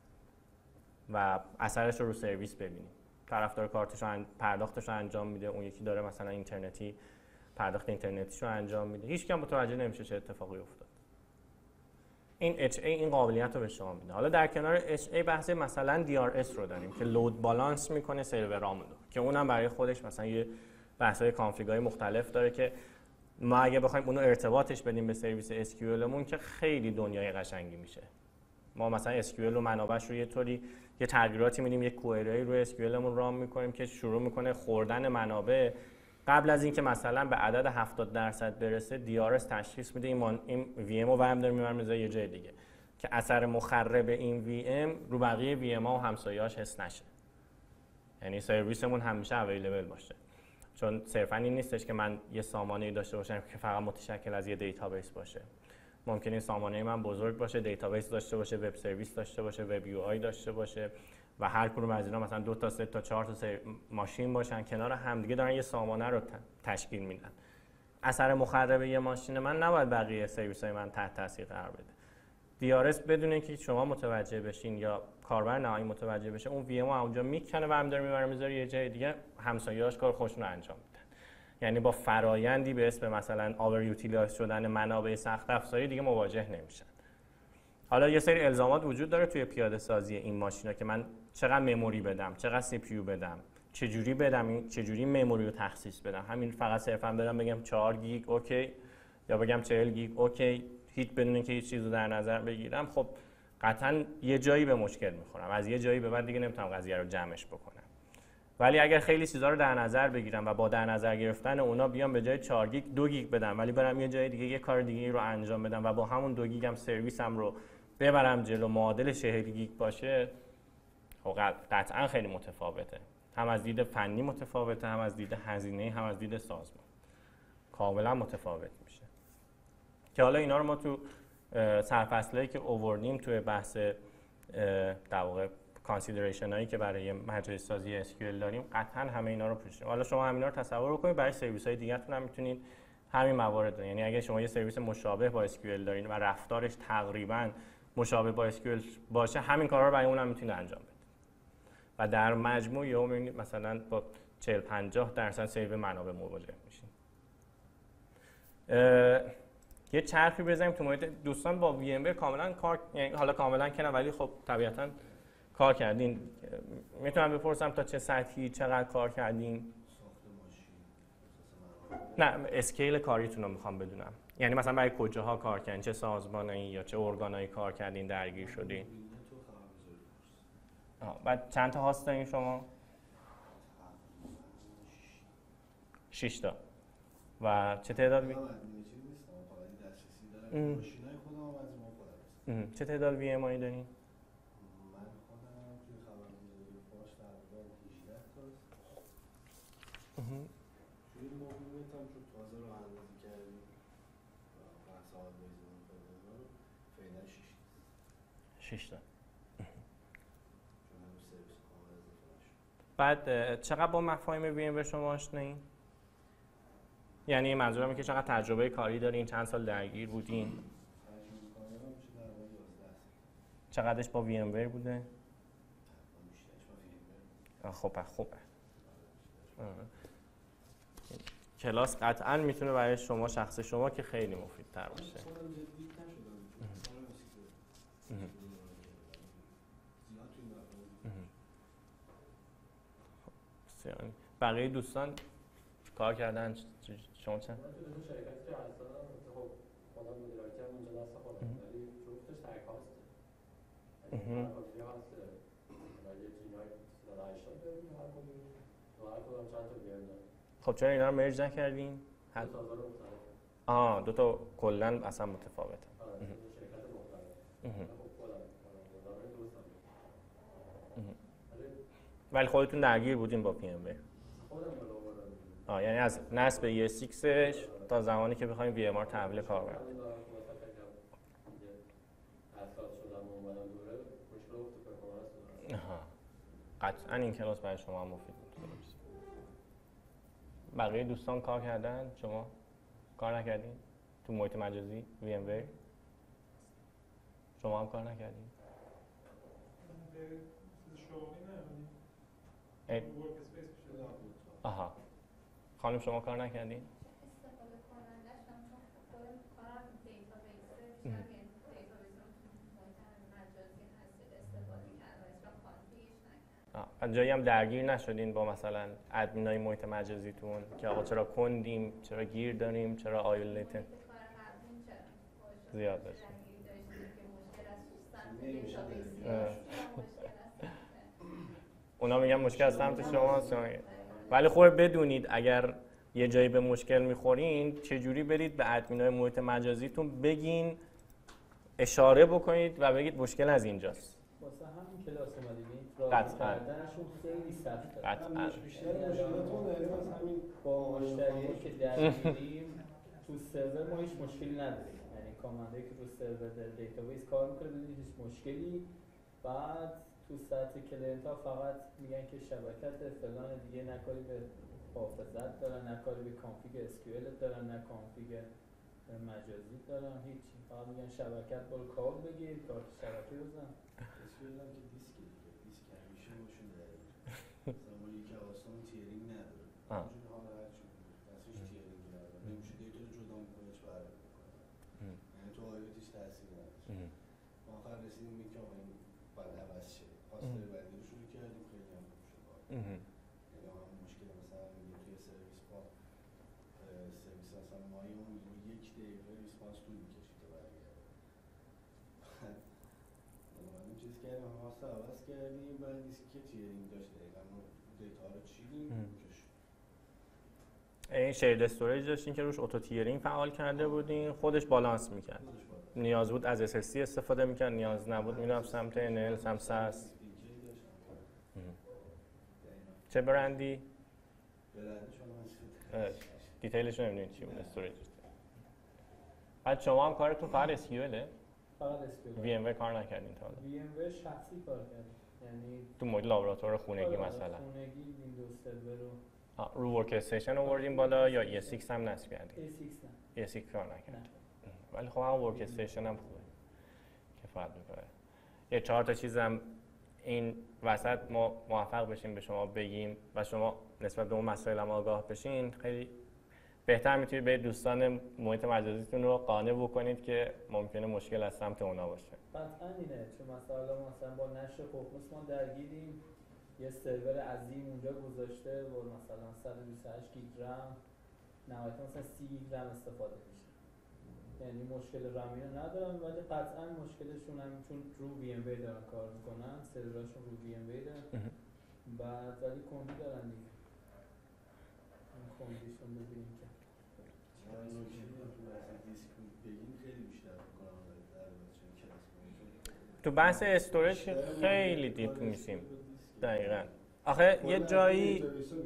و اثرش رو رو سرویس ببینیم. طرفدار کارتش رو پرداختش رو انجام میده، اون یکی داره مثلا اینترنتی پرداخت اینترنتیش رو انجام میده، هیچ کم متوجه نمیشه چه اتفاقی افتاد. این اچ ای این قابلیت رو به شما میده. حالا در کنار اچ ای بحث مثلا دی آر اس رو داریم که لود بالانس میکنه سرورامون رو، که اونم برای خودش مثلا یه بحث‌های کانفیگ‌های مختلف داره که ما اگه بخوایم اونو ارتباطش بدیم به سرویس اس کیو ال مون که خیلی دنیای قشنگی میشه. ما مثلا اس کیو ال و منابعش رو یه طوری یه تغییراتی میدیم، یه کوئری روی اس کیو ال مون رام میکنیم که شروع میکنه خوردن منابع. قبل از اینکه مثلا به عدد هفتاد درصد برسه، دی آر اس تشخیص میده این این وی ام رو ورم داره میبره میذاره یه جای دیگه که اثر مخرب این وی ام رو بقیه وی ام ها و همسایه‌اش حس نشه. یعنی سرویسمون همیشه اویلیبل باشه. چون صرفا این نیستش که من یه سامانه‌ای داشته باشم که فقط متشکل از یه دیتابیس باشه. ممکنه این سامانه من بزرگ باشه، دیتابیس داشته باشه، وب سرویس داشته باشه، وب یو آی داشته باشه و هر کدوم از اینا مثلا دو تا سه تا چهار تا ماشین باشن کنار هم دیگه دارن یه سامانه رو تشکیل میدن. اثر مخرب یه ماشین من نباید بقیه سرویس‌های من تحت تاثیر قرار بده. دی آر اس بدون اینکه شما متوجه بشین یا کاربر نهایی متوجه بشه، اون وی ام اونجا میکنه و هم داره میبره میذاره یه جای دیگه، همسایه‌اش کار خودشون رو انجام میدن. یعنی با فرایندی به اسم مثلا آور یوتیلایز شدن منابع سخت افزاری دیگه مواجه نمیشن. حالا یه سری الزامات وجود داره توی پیاده سازی این ماشینا که من چقدر مموری بدم، چقدر سی پی یو بدم، چه جوری بدم، چه جوری مموری رو تخصیص بدم. همین فقط صرفا بدم بگم چهار گیگ اوکی یا بگم چهل گیگ اوکی، هیچ بدون اینکه هیچ چیزو در نظر بگیرم، خب قطعا یه جایی به مشکل میخورم، از یه جایی به بعد دیگه نمیتونم قضیه رو جمعش بکنم. ولی اگر خیلی چیزا رو در نظر بگیرم و با در نظر گرفتن اونا بیام به جای چهار گیگ دو گیگ بدم، ولی برم یه جای دیگه یه کار دیگه رو انجام بدم و با همون دو گیگ هم سرویسم رو ببرم جلو، معادل چهل گیگ باشه، خب قطعا خیلی متفاوته. هم از دید فنی متفاوته، هم از دید هزینه، هم از دید سازمان کاملا متفاوت میشه. که حالا اینا رو ما تو سرفصلایی که آوردیم توی بحث در واقع کانسیدریشن هایی که برای مجازی سازی اس کیو ال داریم، قطعا همه اینا رو پوشیدیم. حالا شما همینا رو تصور بکنید برای سرویس های دیگه تون هم میتونید همین موارد رو، یعنی اگه شما یه سرویس مشابه با اس کیو ال دارین و رفتارش تقریبا مشابه با اس کیو ال باشه، همین کارا رو برای اون هم میتونید انجام بدید و در مجموع یهو میبینید مثلا با چهل پنجاه درصد سیو منابع مواجه میشین. یه چرخی بزنیم تو محیط دوستان با وی ام ویر کاملا کار، یعنی حالا کاملا که نه ولی خب طبیعتاً کار کردین. میتونم بپرسم تا چه سطحی چقدر کار کردین؟ نه، اسکیل کاریتون رو میخوام بدونم. یعنی مثلا برای کجاها کار کردین، چه سازمانی یا چه ارگانایی کار کردین، درگیر شدین؟ آه، بعد چند تا هاست دارین شما؟ شش تا. و چه تعداد وی؟ چه تعداد وی ام آی دارین؟ توی موقعیت هم چون تازه رو اندازی کردیم و بحث آقای بیزمون فعلا رو فعلا شش تا شش تا. چون هم سرویس کامل اضافه نشد. بعد چقدر با مفاهیم وی ام ویر شما آشنایین؟ یعنی منظورم اینه که چقدر تجربه کاری دارین، چند سال درگیر بودین؟ تجربه کاری هم میشه در واقع یازده سال. چقدرش با وی ام ویر بوده؟ بیشترش با وی ام ویر. خب خوبه. کلاس قطعا میتونه برای شما شخص شما که خیلی مفیدتر باشه. خودم جدی نشدم. زیاد توی بقیه دوستان کار کردن شما چند؟ من تو دو شرکتی که هستم خب خودم مدیریتی هم اونجا دست خودم، ولی جفتش تک هاسته. یعنی هر کدومی هاسته و یه جینای سیصد و هشتاد داریم هر کدومی و هر کدوم چند تا وی ام داریم. خب چرا اینا رو مرج نکردین؟ دو سازمان مختلف. آها، دو تا کلا اصلا متفاوته. آره، دو شرکت مختلف. خب خودم خودم دوستم. ولی خودتون درگیر بودین با پی ام وی؟ خودم بالا آوردم. آه، یعنی از نصب ای اس سیکسش تا زمانی که بخوایم وی ام آر تحویل کار بدیم. آها. قطعا این کلاس برای شما هم مفید بود. بقیه دوستان کار کردن؟ شما کار نکردین؟ تو محیط مجازی وی ام ویر؟ شما هم کار نکردین؟ ای... آها. خانم شما کار نکردین؟ استفاده کنندش هم چون خودم کارم دیتابیسه بیشتر دیتابیس رو مجازی هست استفاده کردم و اصلا کانفیگش نکردم. جایی هم درگیر نشدین با مثلا ادمینای محیط مجازیتون که آقا چرا کندیم، چرا گیر داریم، چرا آیولیتن زیاد داشت. اونا میگن مشکل از سمت شماست، ولی خوبه بدونید اگر یه جایی به مشکل میخورین چجوری برید به ادمینای محیط مجازیتون بگین، اشاره بکنید و بگید مشکل از اینجاست. واسه همین کلاس اومدیم راضی کردنشون خیلی سخته. قطعاً. بیشتر مشکلاتون داریم از همین با مشتریایی که درگیریم تو سرور ما هیچ مشکلی نداریم، یعنی کامندایی که رو سرور دیتابیس کار میکنه بدون هیچ مشکلی. بعد تو سطح کلینت ها فقط میگن که شبکت فلان دیگه، نه کاری به حافظت دارن، نه کاری به کانفیگ اس کیو ال دارن، نه کانفیگ مجازی دارن، هیچی. فقط میگن شبکت برو کابل بگیر، کارت شبکه بزن. اسکیل هم که دیسک دیگه، دیسک همیشه باشون داره. مثلا ما یکی آسان تیرینگ نداره. همچون حال هرچی بود. دستش تیرینگ نداره. نمیشه دیتا رو جدا میکنه چه برای میکنه. یعنی تو آیوت هیچ تأثیر نداره. ما آخر رسیدیم این که آقا این باید عوض شه. پاستر بعدی رو شروع کردیم خیلی هم خوب شد. یعنی هم مشکل مثلا میگه توی سرویس با سرویس مثلا مایی اون یک دقیقه ریسپانس طول میکشید تا برگرده. چیز کردیم هاست عوض کردیم بعد دیسکی که تیرینگ داشت دقیقا ما دیتا رو چیدیم این شیرد استوریج داشتین که روش اوتو تیرینگ فعال کرده بودین، خودش بالانس میکرد. نیاز بود از اس اس دی استفاده میکرد، نیاز نبود میرفت سمت ان ال سمت ساس. چه برندی؟ برندش دیتیلش رو نمیدونید چی بود استوریج. بعد شما هم کارتون فقط اس کیو اله؟ فقط اس کیو ال. وی ام وی کار نکردین تا حالا؟ وی ام وی شخصی کار کردیم. یعنی تو مدل لابراتوار خونگی مثلا. خونگی ویندوز سرور رو رو ورک استیشن آوردیم بالا یا ای اس ایکس هم نصب کردیم؟ ای سیکس نه. ای اس ایکس کار نکرد. ولی خب هم ورک استیشن هم خوبه. کفایت میکنه. یه چهار تا چیزم این وسط ما موفق بشیم به شما بگیم و شما نسبت به اون مسائل هم آگاه بشین، خیلی بهتر میتونید به دوستان محیط مجازیتون رو قانع بکنید که ممکنه مشکل از سمت اونا باشه. قطعا اینه، چون مثلا مثلا با نشر ققنوس ما درگیریم، یه سرور عظیم اونجا گذاشته و مثلا صد و بیست و هشت گیگ رم نهایتا مثلا سی گیگ رم استفاده میشه. یعنی مشکل رمی رو ندارن ولی قطعا مشکلشون هم چون رو وی ام وی دارن کار میکنن، سروراشون رو وی ام وی دارن بعد ولی کندی دارن دیگه. این کندیشون ببینیم که چند نکته تو بحث دیسک بگیم خیلی بیشتر بکنم در چون کلاس تو بحث استوریج خیلی دیپ میشیم. دقیقاً. آخه یه جایی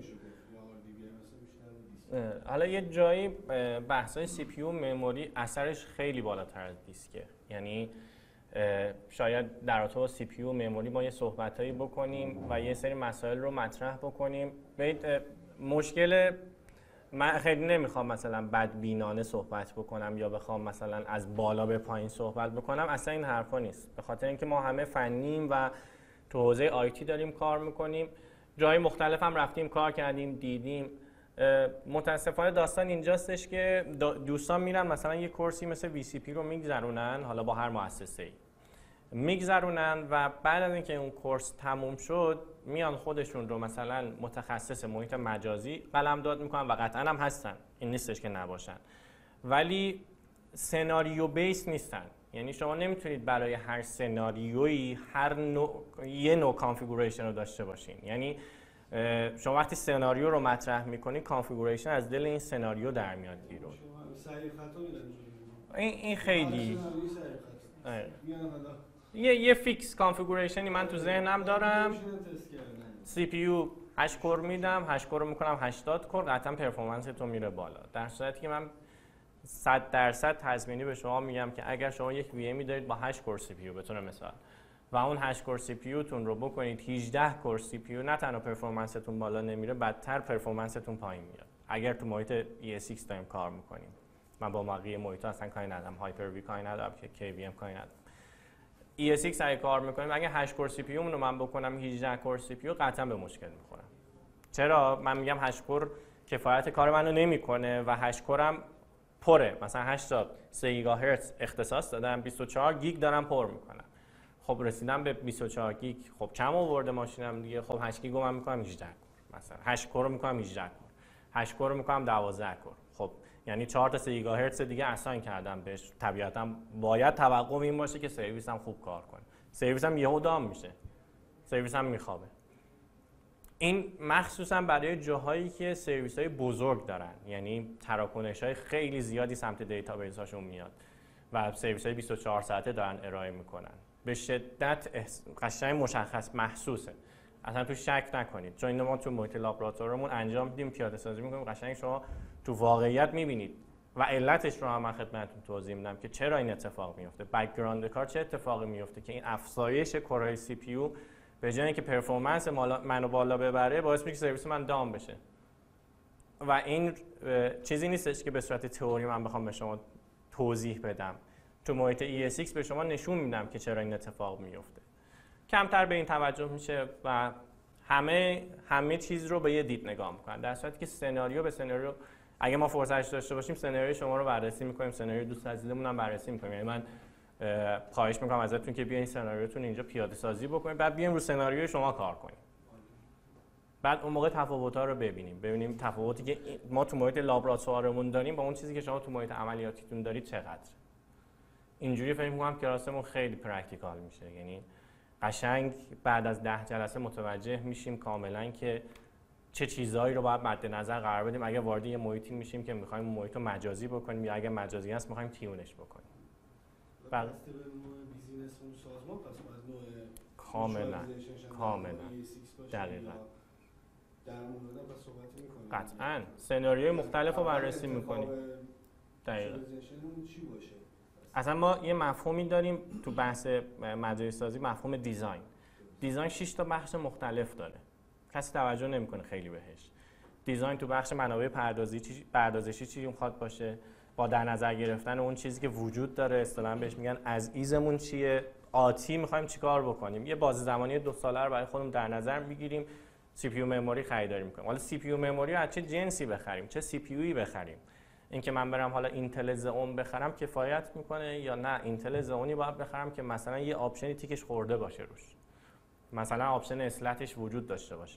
حالا یه جایی بحثای سی پی یو مموری اثرش خیلی بالاتر از دیسکه. یعنی شاید در رابطه با سی پی یو مموری ما یه صحبتایی بکنیم و یه سری مسائل رو مطرح بکنیم. ببینید مشکل من خیلی نمیخوام مثلا بدبینانه صحبت بکنم یا بخوام مثلا از بالا به پایین صحبت بکنم، اصلا این حرفا نیست. به خاطر اینکه ما همه فنیم و تو حوزه آیتی داریم کار میکنیم، جای مختلف هم رفتیم کار کردیم دیدیم. متاسفانه داستان اینجاستش که دوستان میرن مثلا یه کورسی مثل وی سی پی رو میگذرونن، حالا با هر مؤسسه‌ای میگذرونن و بعد از اینکه اون کورس تموم شد میان خودشون رو مثلا متخصص محیط مجازی قلمداد میکنن و قطعا هم هستن، این نیستش که نباشن، ولی سناریو بیس نیستن. یعنی شما نمیتونید برای هر سناریویی هر نوع یه نوع کانفیگوریشن رو داشته باشین. یعنی شما وقتی سناریو رو مطرح میکنید کانفیگوریشن از دل این سناریو در میاد بیرون. این این خیلی یه یه فیکس کانفیگوریشنی من تو ذهنم دارم، سی پی یو هشت کور میدم، هشت کور رو میکنم هشتاد کور، قطعا پرفورمنس تو میره بالا. در صورتی که من صد درصد تضمینی به شما میگم که اگر شما یک وی امی دارید با هشت کور سی پی یو به طور مثال و اون هشت کور سی پی یو تون رو بکنید هجده کور سی پی یو، نه تنها پرفورمنستون بالا نمیره، بدتر پرفورمنستون پایین میاد. اگر تو محیط ای اس ایکس داریم کار میکنیم، من با بقیه محیط اصلا کاری ندارم، هایپر وی کاری ندارم که کی وی ام کاری ندارم. ای اس ایکس اگه کار میکنیم اگه هشت کور سی پی یو رو من بکنم هجده کور سی پی یو، قطعا به مشکل میخورم. چرا؟ من میگم هشت کور کفایت کار منو نمیکنه و هشت کورم پره. مثلا هشت تا سه گیگاهرتز اختصاص دادم، بیست و چهار گیگ دارم پر میکنم. خب رسیدم به بیست و چهار گیگ، خب کم آورده ماشینم دیگه. خب هشت گیگ رو من میکنم هجده کور، مثلا هشت کور رو میکنم هجده کور، هشت کور رو میکنم دوازده کور. خب یعنی چهار تا سه گیگاهرتز دیگه اساین کردم بهش. طبیعتاً باید توقع این باشه که سرویسم خوب کار کنه. سرویسم یهو دام میشه، سرویسم میخوابه. این مخصوصا برای جاهایی که سرویس‌های بزرگ دارن، یعنی تراکنش‌های خیلی زیادی سمت دیتابیس هاشون میاد و سرویس‌های بیست و چهار ساعته دارن ارائه میکنن. به شدت قشنگ مشخص محسوسه، اصلا تو شک نکنید. چون اینو ما تو محیط لابراتوارمون انجام میدیم، پیاده سازی میکنیم، قشنگ شما تو واقعیت میبینید و علتش رو هم من خدمتتون توضیح میدم که چرا این اتفاق میفته. بک‌گراند کار چه اتفاقی میفته که این افزایش کورهای سی پی یو به جای اینکه پرفورمنس منو بالا ببره باعث میشه که سرویس من دام بشه. و این چیزی نیستش که به صورت تئوری من بخوام به شما توضیح بدم. تو محیط ای اس ایکس به شما نشون میدم که چرا این اتفاق میفته. کمتر به این توجه میشه و همه همه چیز رو به یه دید نگاه میکنن، در صورتی که سناریو به سناریو اگه ما فرصتش داشته باشیم سناریوی شما رو بررسی میکنیم، سناریوی دوست عزیزمون هم بررسی میکنیم. یعنی من خواهش میکنم ازتون که بیاین سناریوتون اینجا پیاده سازی بکنید، بعد بیایم رو سناریوی شما کار کنیم. بعد اون موقع تفاوت‌ها رو ببینیم، ببینیم تفاوتی که ما تو محیط لابراتوارمون داریم با اون چیزی که شما تو محیط عملیاتیتون دارید چقدر. اینجوری فکر می‌کنم کلاسمون خیلی پرکتیکال میشه. یعنی قشنگ بعد از ده جلسه متوجه میشیم کاملا که چه چیزهایی رو باید مد نظر قرار بدیم اگر وارد یه محیطی میشیم که میخوایم محیط رو مجازی بکنیم یا اگر مجازی هست میخوایم تیونش بکنیم. بله. بسته به نوع بیزینس اون سازمان پس باید نوع کاملا کاملا دقیقاً در مورد پس صحبت می‌کنیم. قطعاً سناریوی مختلف رو بررسی می‌کنیم. دقیقاً. چی باشه؟ اصلا ما یه مفهومی داریم تو بحث مجازی سازی، مفهوم دیزاین. دیزاین شش تا بخش مختلف داره. کسی توجه نمی‌کنه خیلی بهش. دیزاین تو بخش منابع پردازشی پردازشی چی می‌خواد باشه؟ با در نظر گرفتن اون چیزی که وجود داره، اصطلاحاً بهش میگن از ایزمون چیه، آتی می‌خوایم چیکار بکنیم. یه بازه زمانی دو ساله رو برای خودمون در نظر می‌گیریم. سی پی یو مموری خریداری می‌کنیم. حالا سی پی یو مموری از چه جنسی بخریم؟ چه سی پی یویی بخریم؟ اینکه من برم حالا اینتل زئون بخرم کفایت میکنه یا نه اینتل زئونی باید بخرم که مثلا یه آپشنی تیکش خورده باشه روش، مثلا آپشن اصلتش وجود داشته باشه.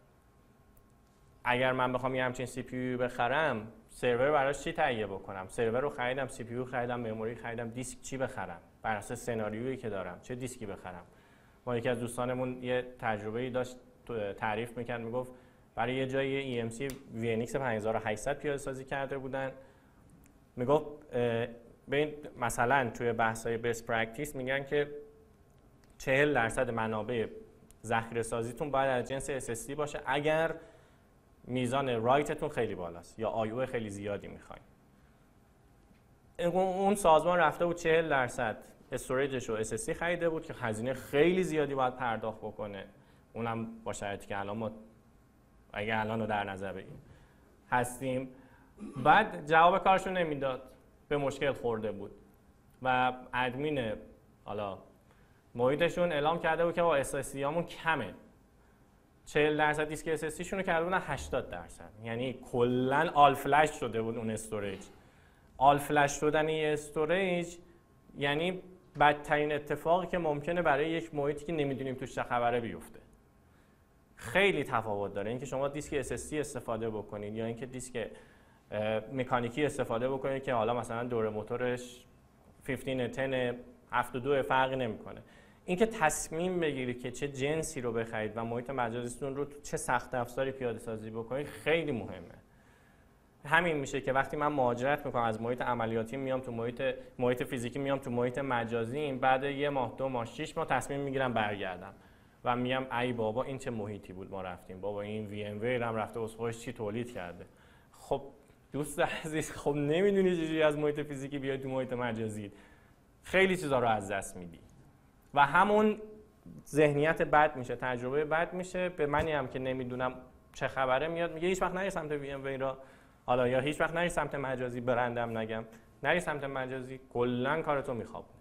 اگر من بخوام یه همچین سی پی یو بخرم سرور براش چی تهیه بکنم؟ سرور رو خریدم، سی پی یو خریدم، مموری خریدم، دیسک چی بخرم؟ بر اساس سناریویی که دارم چه دیسکی بخرم؟ ما یکی از دوستانمون یه تجربه‌ای داشت تعریف می‌کرد، میگفت برای یه جایی ای ام سی وی ان ایکس پنج هزار و هشتصد پیاده سازی کرده بودن. میگفت ببین مثلا توی بحث‌های بیس پرکتیس میگن که چهل درصد منابع ذخیره سازیتون باید از جنس اس اس دی باشه اگر میزان رایتتون خیلی بالاست یا آی او خیلی زیادی میخواین. اون سازمان رفته بود چهل درصد استوریجش رو اس اس دی خریده بود که هزینه خیلی زیادی باید پرداخت بکنه، اونم با شرایطی که الان ما اگه الان رو در نظر بگیریم هستیم. بعد جواب کارشو نمیداد، به مشکل خورده بود و ادمین حالا محیطشون اعلام کرده بود که با اس اس دی هامون کمه، چهل درصد دیسک اس اس دی شون رو کرده بودن هشتاد درصد، یعنی کلا آل فلش شده بود اون استوریج. آل فلش شدن یه استوریج یعنی بدترین اتفاقی که ممکنه برای یک محیطی که نمیدونیم توش چه خبره بیفته. خیلی تفاوت داره اینکه شما دیسک اس اس دی استفاده بکنید یا اینکه دیسک مکانیکی استفاده بکنید که حالا مثلا دور موتورش پانزده ده هفتاد و دو فرقی نمیکنه. اینکه تصمیم بگیرید که چه جنسی رو بخرید و محیط مجازیتون رو چه سخت افزاری پیاده سازی بکنید خیلی مهمه. همین میشه که وقتی من مهاجرت میکنم از محیط عملیاتی میام تو محیط محیط فیزیکی میام تو محیط مجازی، بعد یه ماه دو ماه شش ماه تصمیم میگیرم برگردم و میگم ای بابا این چه محیطی بود ما رفتیم، بابا این وی ام ویر هم رفته از خودش چی تولید کرده. خب دوست عزیز، خب نمیدونی چجوری از محیط فیزیکی بیای تو محیط مجازی، خیلی چیزا رو از دست میدی و همون ذهنیت بد میشه، تجربه بد میشه. به منی هم که نمیدونم چه خبره میاد میگه هیچ وقت نری سمت وی ام ویر، حالا یا هیچ وقت نری سمت مجازی، برندم نگم نری سمت مجازی، کلا کارتو میخوابونه.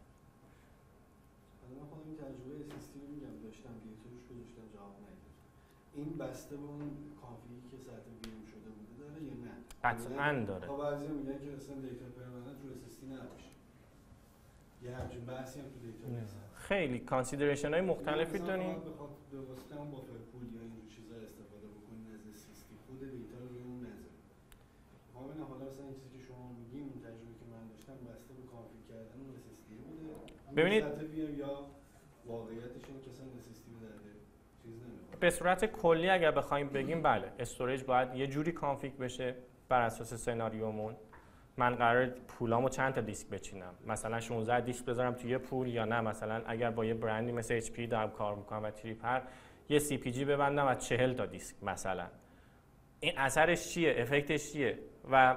من خودم تجربه سیستم میگم داشتم، دیتاش گذاشتم جواب نگرفت. این بسته به اون کانفیگی که سطح وی ام شده بوده داره یا نه؟ قطعاً داره. تا بعضی میگن که اصلا دیتا پرمننت رو اس اس دی نباشه. یه همچین بحثی هم تو دیتا هست. خیلی کانسیدریشن های مختلفی داریم. بخواد درسته هم بافر پول یا این چیزا استفاده بکنید از اس اس دی خود دیتا رو روی اون نذارید. ما ببین حالا مثلا این چیزی که شما میگین این تجربه که من داشتم بسته به کانفیگ کردن اون اس اس دی بوده. ببینید یا واقعیتش اینه که اصلا اس اس دی رو چیز نمیخواد. به صورت کلی اگر بخوایم بگیم بله استوریج باید یه جوری کانفیگ بشه بر اساس سناریومون. من قرار پولامو چند تا دیسک بچینم، مثلا شانزده دیسک بذارم توی یه پول، یا نه مثلا اگر با یه برندی مثل اچ پی دارم کار میکنم و تریپر یه سی پی جی ببندم از چهل تا دیسک مثلا. این اثرش چیه؟ افکتش چیه؟ و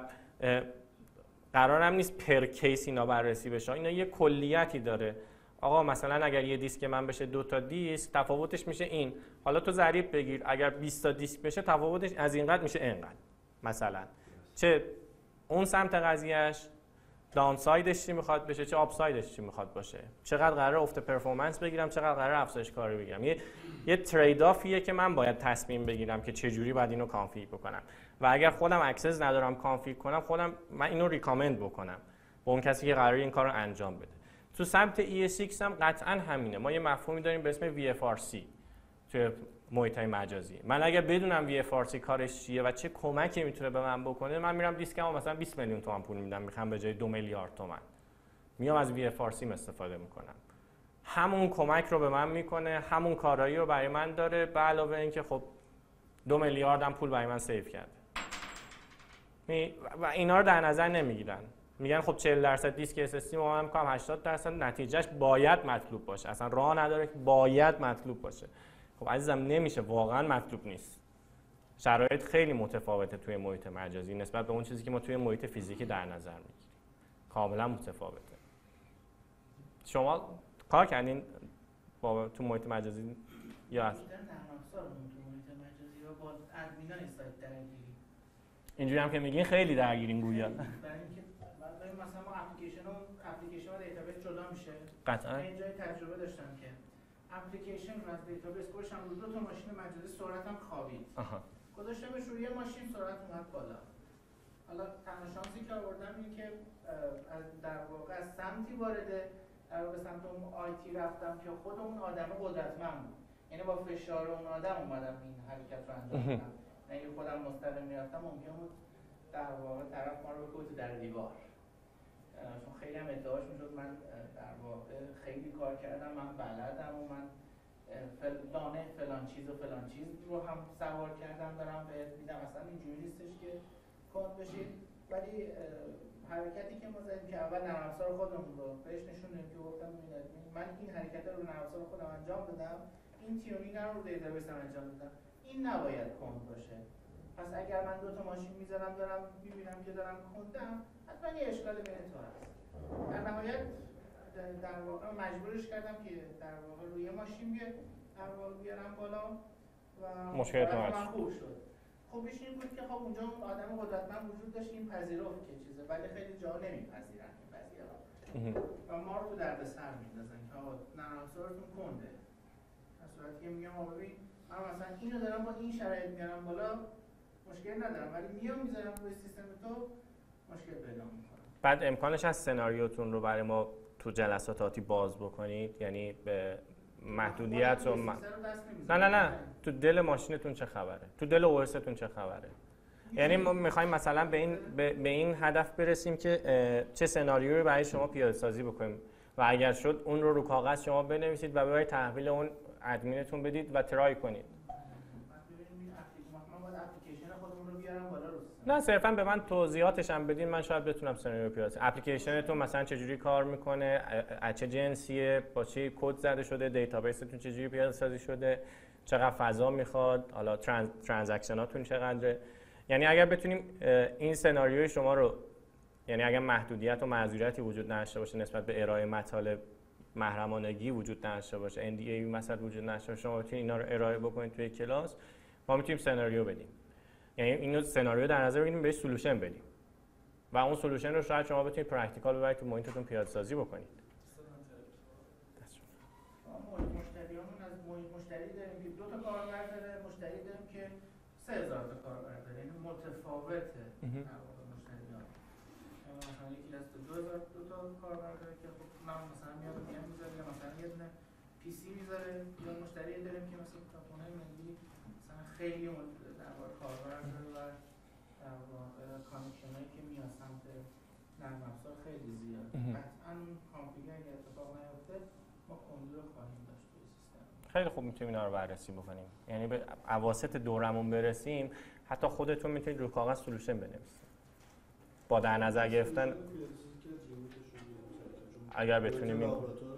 قرارم نیست پر کیس اینا بررسی بشه، اینا یه کلیتی داره. آقا مثلا اگر یه دیسک من بشه دو تا دیسک تفاوتش میشه این، حالا تو ضریب بگیر اگر بیست تا دیسک بشه تفاوتش از اینقدر میشه اینقدر مثلا. چه اون سمت قضیهش داون سایدش چی میخواد بشه، چه آپ سایدش چی میخواد باشه، چقدر قراره افت پرفورمنس بگیرم، چقدر قراره افزایش کاری بگیرم. یه یه ترید آفیه که من باید تصمیم بگیرم که چه جوری باید اینو کانفیگ بکنم و اگر خودم اکسس ندارم کانفیگ کنم، خودم من اینو ریکامند بکنم به اون کسی که قراره این کارو انجام بده. تو سمت ای اس ایکس هم قطعا همینه. ما یه مفهومی داریم به اسم وی اف آر سی توی محیط‌های مجازی. من اگه بدونم وی اف آر سی کارش چیه و چه کمکی میتونه به من بکنه، من میرم دیسکمو مثلا بیست میلیون تومان پول میدم، میخوام به جای دو میلیارد تومان میام از وی اف آر سی استفاده میکنم. همون کمک رو به من میکنه، همون کارایی رو برای من داره، به علاوه اینکه خب دو میلیاردم پول برای من سیو کرده. و اینا رو در نظر نمیگیرن. میگن خب چهل درصد دیسک اس اس دی ما هم میگم هشتاد درصد، نتیجهش باید مطلوب باشه. اصلا راه نداره که باید مطلوب باشه. خب عزیزم نمیشه، واقعا مطلوب نیست. شرایط خیلی متفاوته توی محیط مجازی نسبت به اون چیزی که ما توی محیط فیزیکی در نظر میگیریم. کاملا متفاوته. شما کار کردین با تو محیط مجازی یا نرم افزارمون تو محیط مجازی رو با ادمینای سایت درگیری؟ اینجوری هم که میگین خیلی درگیرین گویا. برای اینکه مثلا ما اپلیکیشن و اپلیکیشن و دیتابیس جدا میشه. قطعا. من اینجا تجربه داشتم که اپلیکیشن رو از دیتابیس گذاشتم رو دو تا ماشین مجازی، سرعتم خوابید. آها. گذاشتمش روی یه ماشین، سرعت اومد بالا. حالا تنها شانسی که آوردم اینه که در واقع از سمتی وارد در واقع سمت اون آیتی رفتم که خود اون آدم قدرتمند بود. یعنی با فشار اون آدم اومدم این حرکت رو انجام دادم. اگه خودم مستقیم میرفتم ممکن بود در واقع طرف ما رو بکنه در دیوار. چون خیلی هم ادعاش میشد من در واقع خیلی کار کردم، من بلدم و من فلانه فلان چیز و فلان چیز رو هم سوار کردم دارم بهت میدم. اصلا اینجوری نیستش که کند بشید. ولی حرکتی که ما زدیم که اول نرم افزار خودمون رو بهش نشون دادیم که گفتم من این حرکت رو نرم افزار خودم انجام دادم، این تیونینگ رو دیتابیس هم انجام دادم، این نباید کند باشه. پس اگر من دو تا ماشین میذارم دارم میبینم که دارم کندم، حتما یه اشکال بین تو هست. در نهایت در واقع مجبورش کردم که در واقع روی ماشین بیاد در واقع بیارم بالا و مشکلات من خوب شد. خوبش این بود که خب اونجا اون آدم قدرتمند وجود داشت، این پذیرفت که چیزه، ولی خیلی جا نمیپذیرن این قضیه رو و ما رو تو دردسر میندازن که آقا نرم افزارتون کنده. در صورتی که میگم آقا ببین من مثلا اینو دارم با این شرایط میارم بالا، مشکل ندارم، ولی میام میذارم روی سیستم تو مشکل پیدا میکنم. بعد امکانش از سناریوتون رو برای ما تو جلسات آتی باز بکنید، یعنی به محدودیت و م... نه نه نه تو دل ماشینتون چه خبره، تو دل او استون چه خبره. یعنی ما میخوایم مثلا به این به, به این هدف برسیم که چه سناریویی رو برای شما پیاده سازی بکنیم و اگر شد اون رو رو کاغذ شما بنویسید و ببرید تحویل اون ادمینتون بدید و ترای کنید. نه صرفا به من توضیحاتش هم بدین، من شاید بتونم سناریو پیاده. اپلیکیشنتون مثلا چجوری کار میکنه، چه جنسیه، با چه کد زده شده، دیتابیستون چجوری پیاده سازی شده، چقدر فضا میخواد، حالا ترانز، ترانزکشناتون چقدره. یعنی اگر بتونیم این سناریوی شما رو، یعنی اگر محدودیت و معذوریتی وجود نداشته باشه نسبت به ارائه مطالب، محرمانگی وجود نداشته باشه، ان دی ای مثلا وجود نداشته باشه، شما بتونید اینا رو ارائه بکنید توی کلاس، ما میتونیم سناریو بدیم. یعنی اینو سناریو در نظر بگیریم، بهش سولوشن بدیم و اون سولوشن رو شاید شما بتونید پرکتیکال ببرید تو محیطتون پیاده سازی بکنید. ما مشتریامون از محیط مشتری داریم که دو تا کاربر داره، مشتری داریم که سه هزار تا کاربر داره، یعنی متفاوته در واقع مشتریان. مثلا یکی از دو هزار دو تا کاربر داره که خب من مثلا میاد میام میذاره، یا مثلا یه دونه پی سی میذاره، یا مشتری داریم که مثلا کارخونه ملی مثلا خیلی در واقع کاربر داره و در واقع کانکشنایی که میاد سمت نرم افزار خیلی زیاد. قطعاً کانفیگ اگه اتفاق نیفته ما کندی رو خواهیم داشت توی سیستم. خیلی خوب میتونیم اینا رو بررسی بکنیم. یعنی به اواسط دورمون برسیم، حتی خودتون میتونید رو کاغذ سولوشن بنویسید. با در نظر گرفتن اگر بتونیم این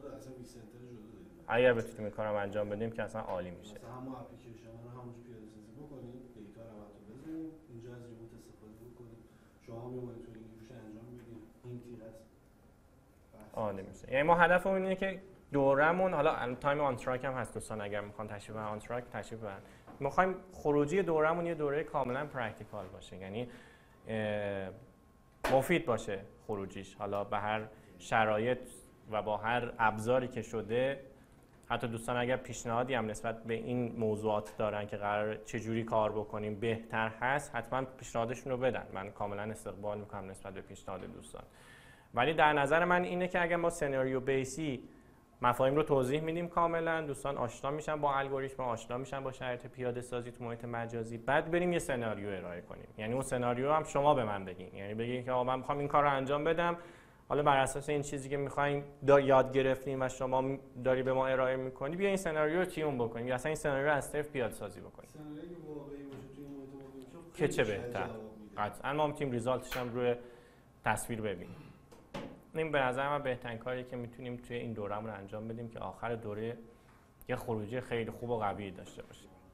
اگر بتونیم این کارم انجام بدیم که اصلا عالی میشه. مثلا همون اپلیکیشن رو همونجا پیاده سازی بکنیم، دیتا رو هم بزنیم، اینجا از ریموت استفاده بکنیم، شما هم مانیتورینگ روش انجام بدید، این تیر هست. عالی میشه. یعنی ما هدفمون اینه که دورمون، حالا تایم آن تراک هم هست دوستان اگر میخوان تشریف ببرن آن تراک تشریف ببرن. میخوایم خروجی دورمون یه دوره کاملا پرکتیکال باشه، یعنی مفید باشه خروجیش، حالا به هر شرایط و با هر ابزاری که شده. حتی دوستان اگر پیشنهادی هم نسبت به این موضوعات دارن که قرار چجوری کار بکنیم بهتر هست، حتما پیشنهادشون رو بدن. من کاملا استقبال میکنم نسبت به پیشنهاد دوستان. ولی در نظر من اینه که اگر ما سناریو بیسی مفاهیم رو توضیح میدیم کاملا، دوستان آشنا میشن با الگوریتم، آشنا میشن با شرایط پیاده سازی تو محیط مجازی، بعد بریم یه سناریو ارائه کنیم. یعنی اون سناریو هم شما به من بگین، یعنی بگین که آقا من میخوام این کار رو انجام بدم، حالا بر اساس این چیزی که می‌خوایم یاد گرفتیم و شما داری به ما ارائه می‌کنی، بیا این سناریو رو تیون بکنیم یا اصلا این سناریو رو از صفر پیاده سازی بکنیم. سناریویی که واقعی باشه توی محیط واقعی که چه بهتر. قطعاً ما می‌تونیم ریزالتش هم روی تصویر ببینیم. این به نظر من بهترین کاری که می‌تونیم توی این دورهمون انجام بدیم که آخر دوره یه خروجی خیلی خوب و قوی داشته باشیم.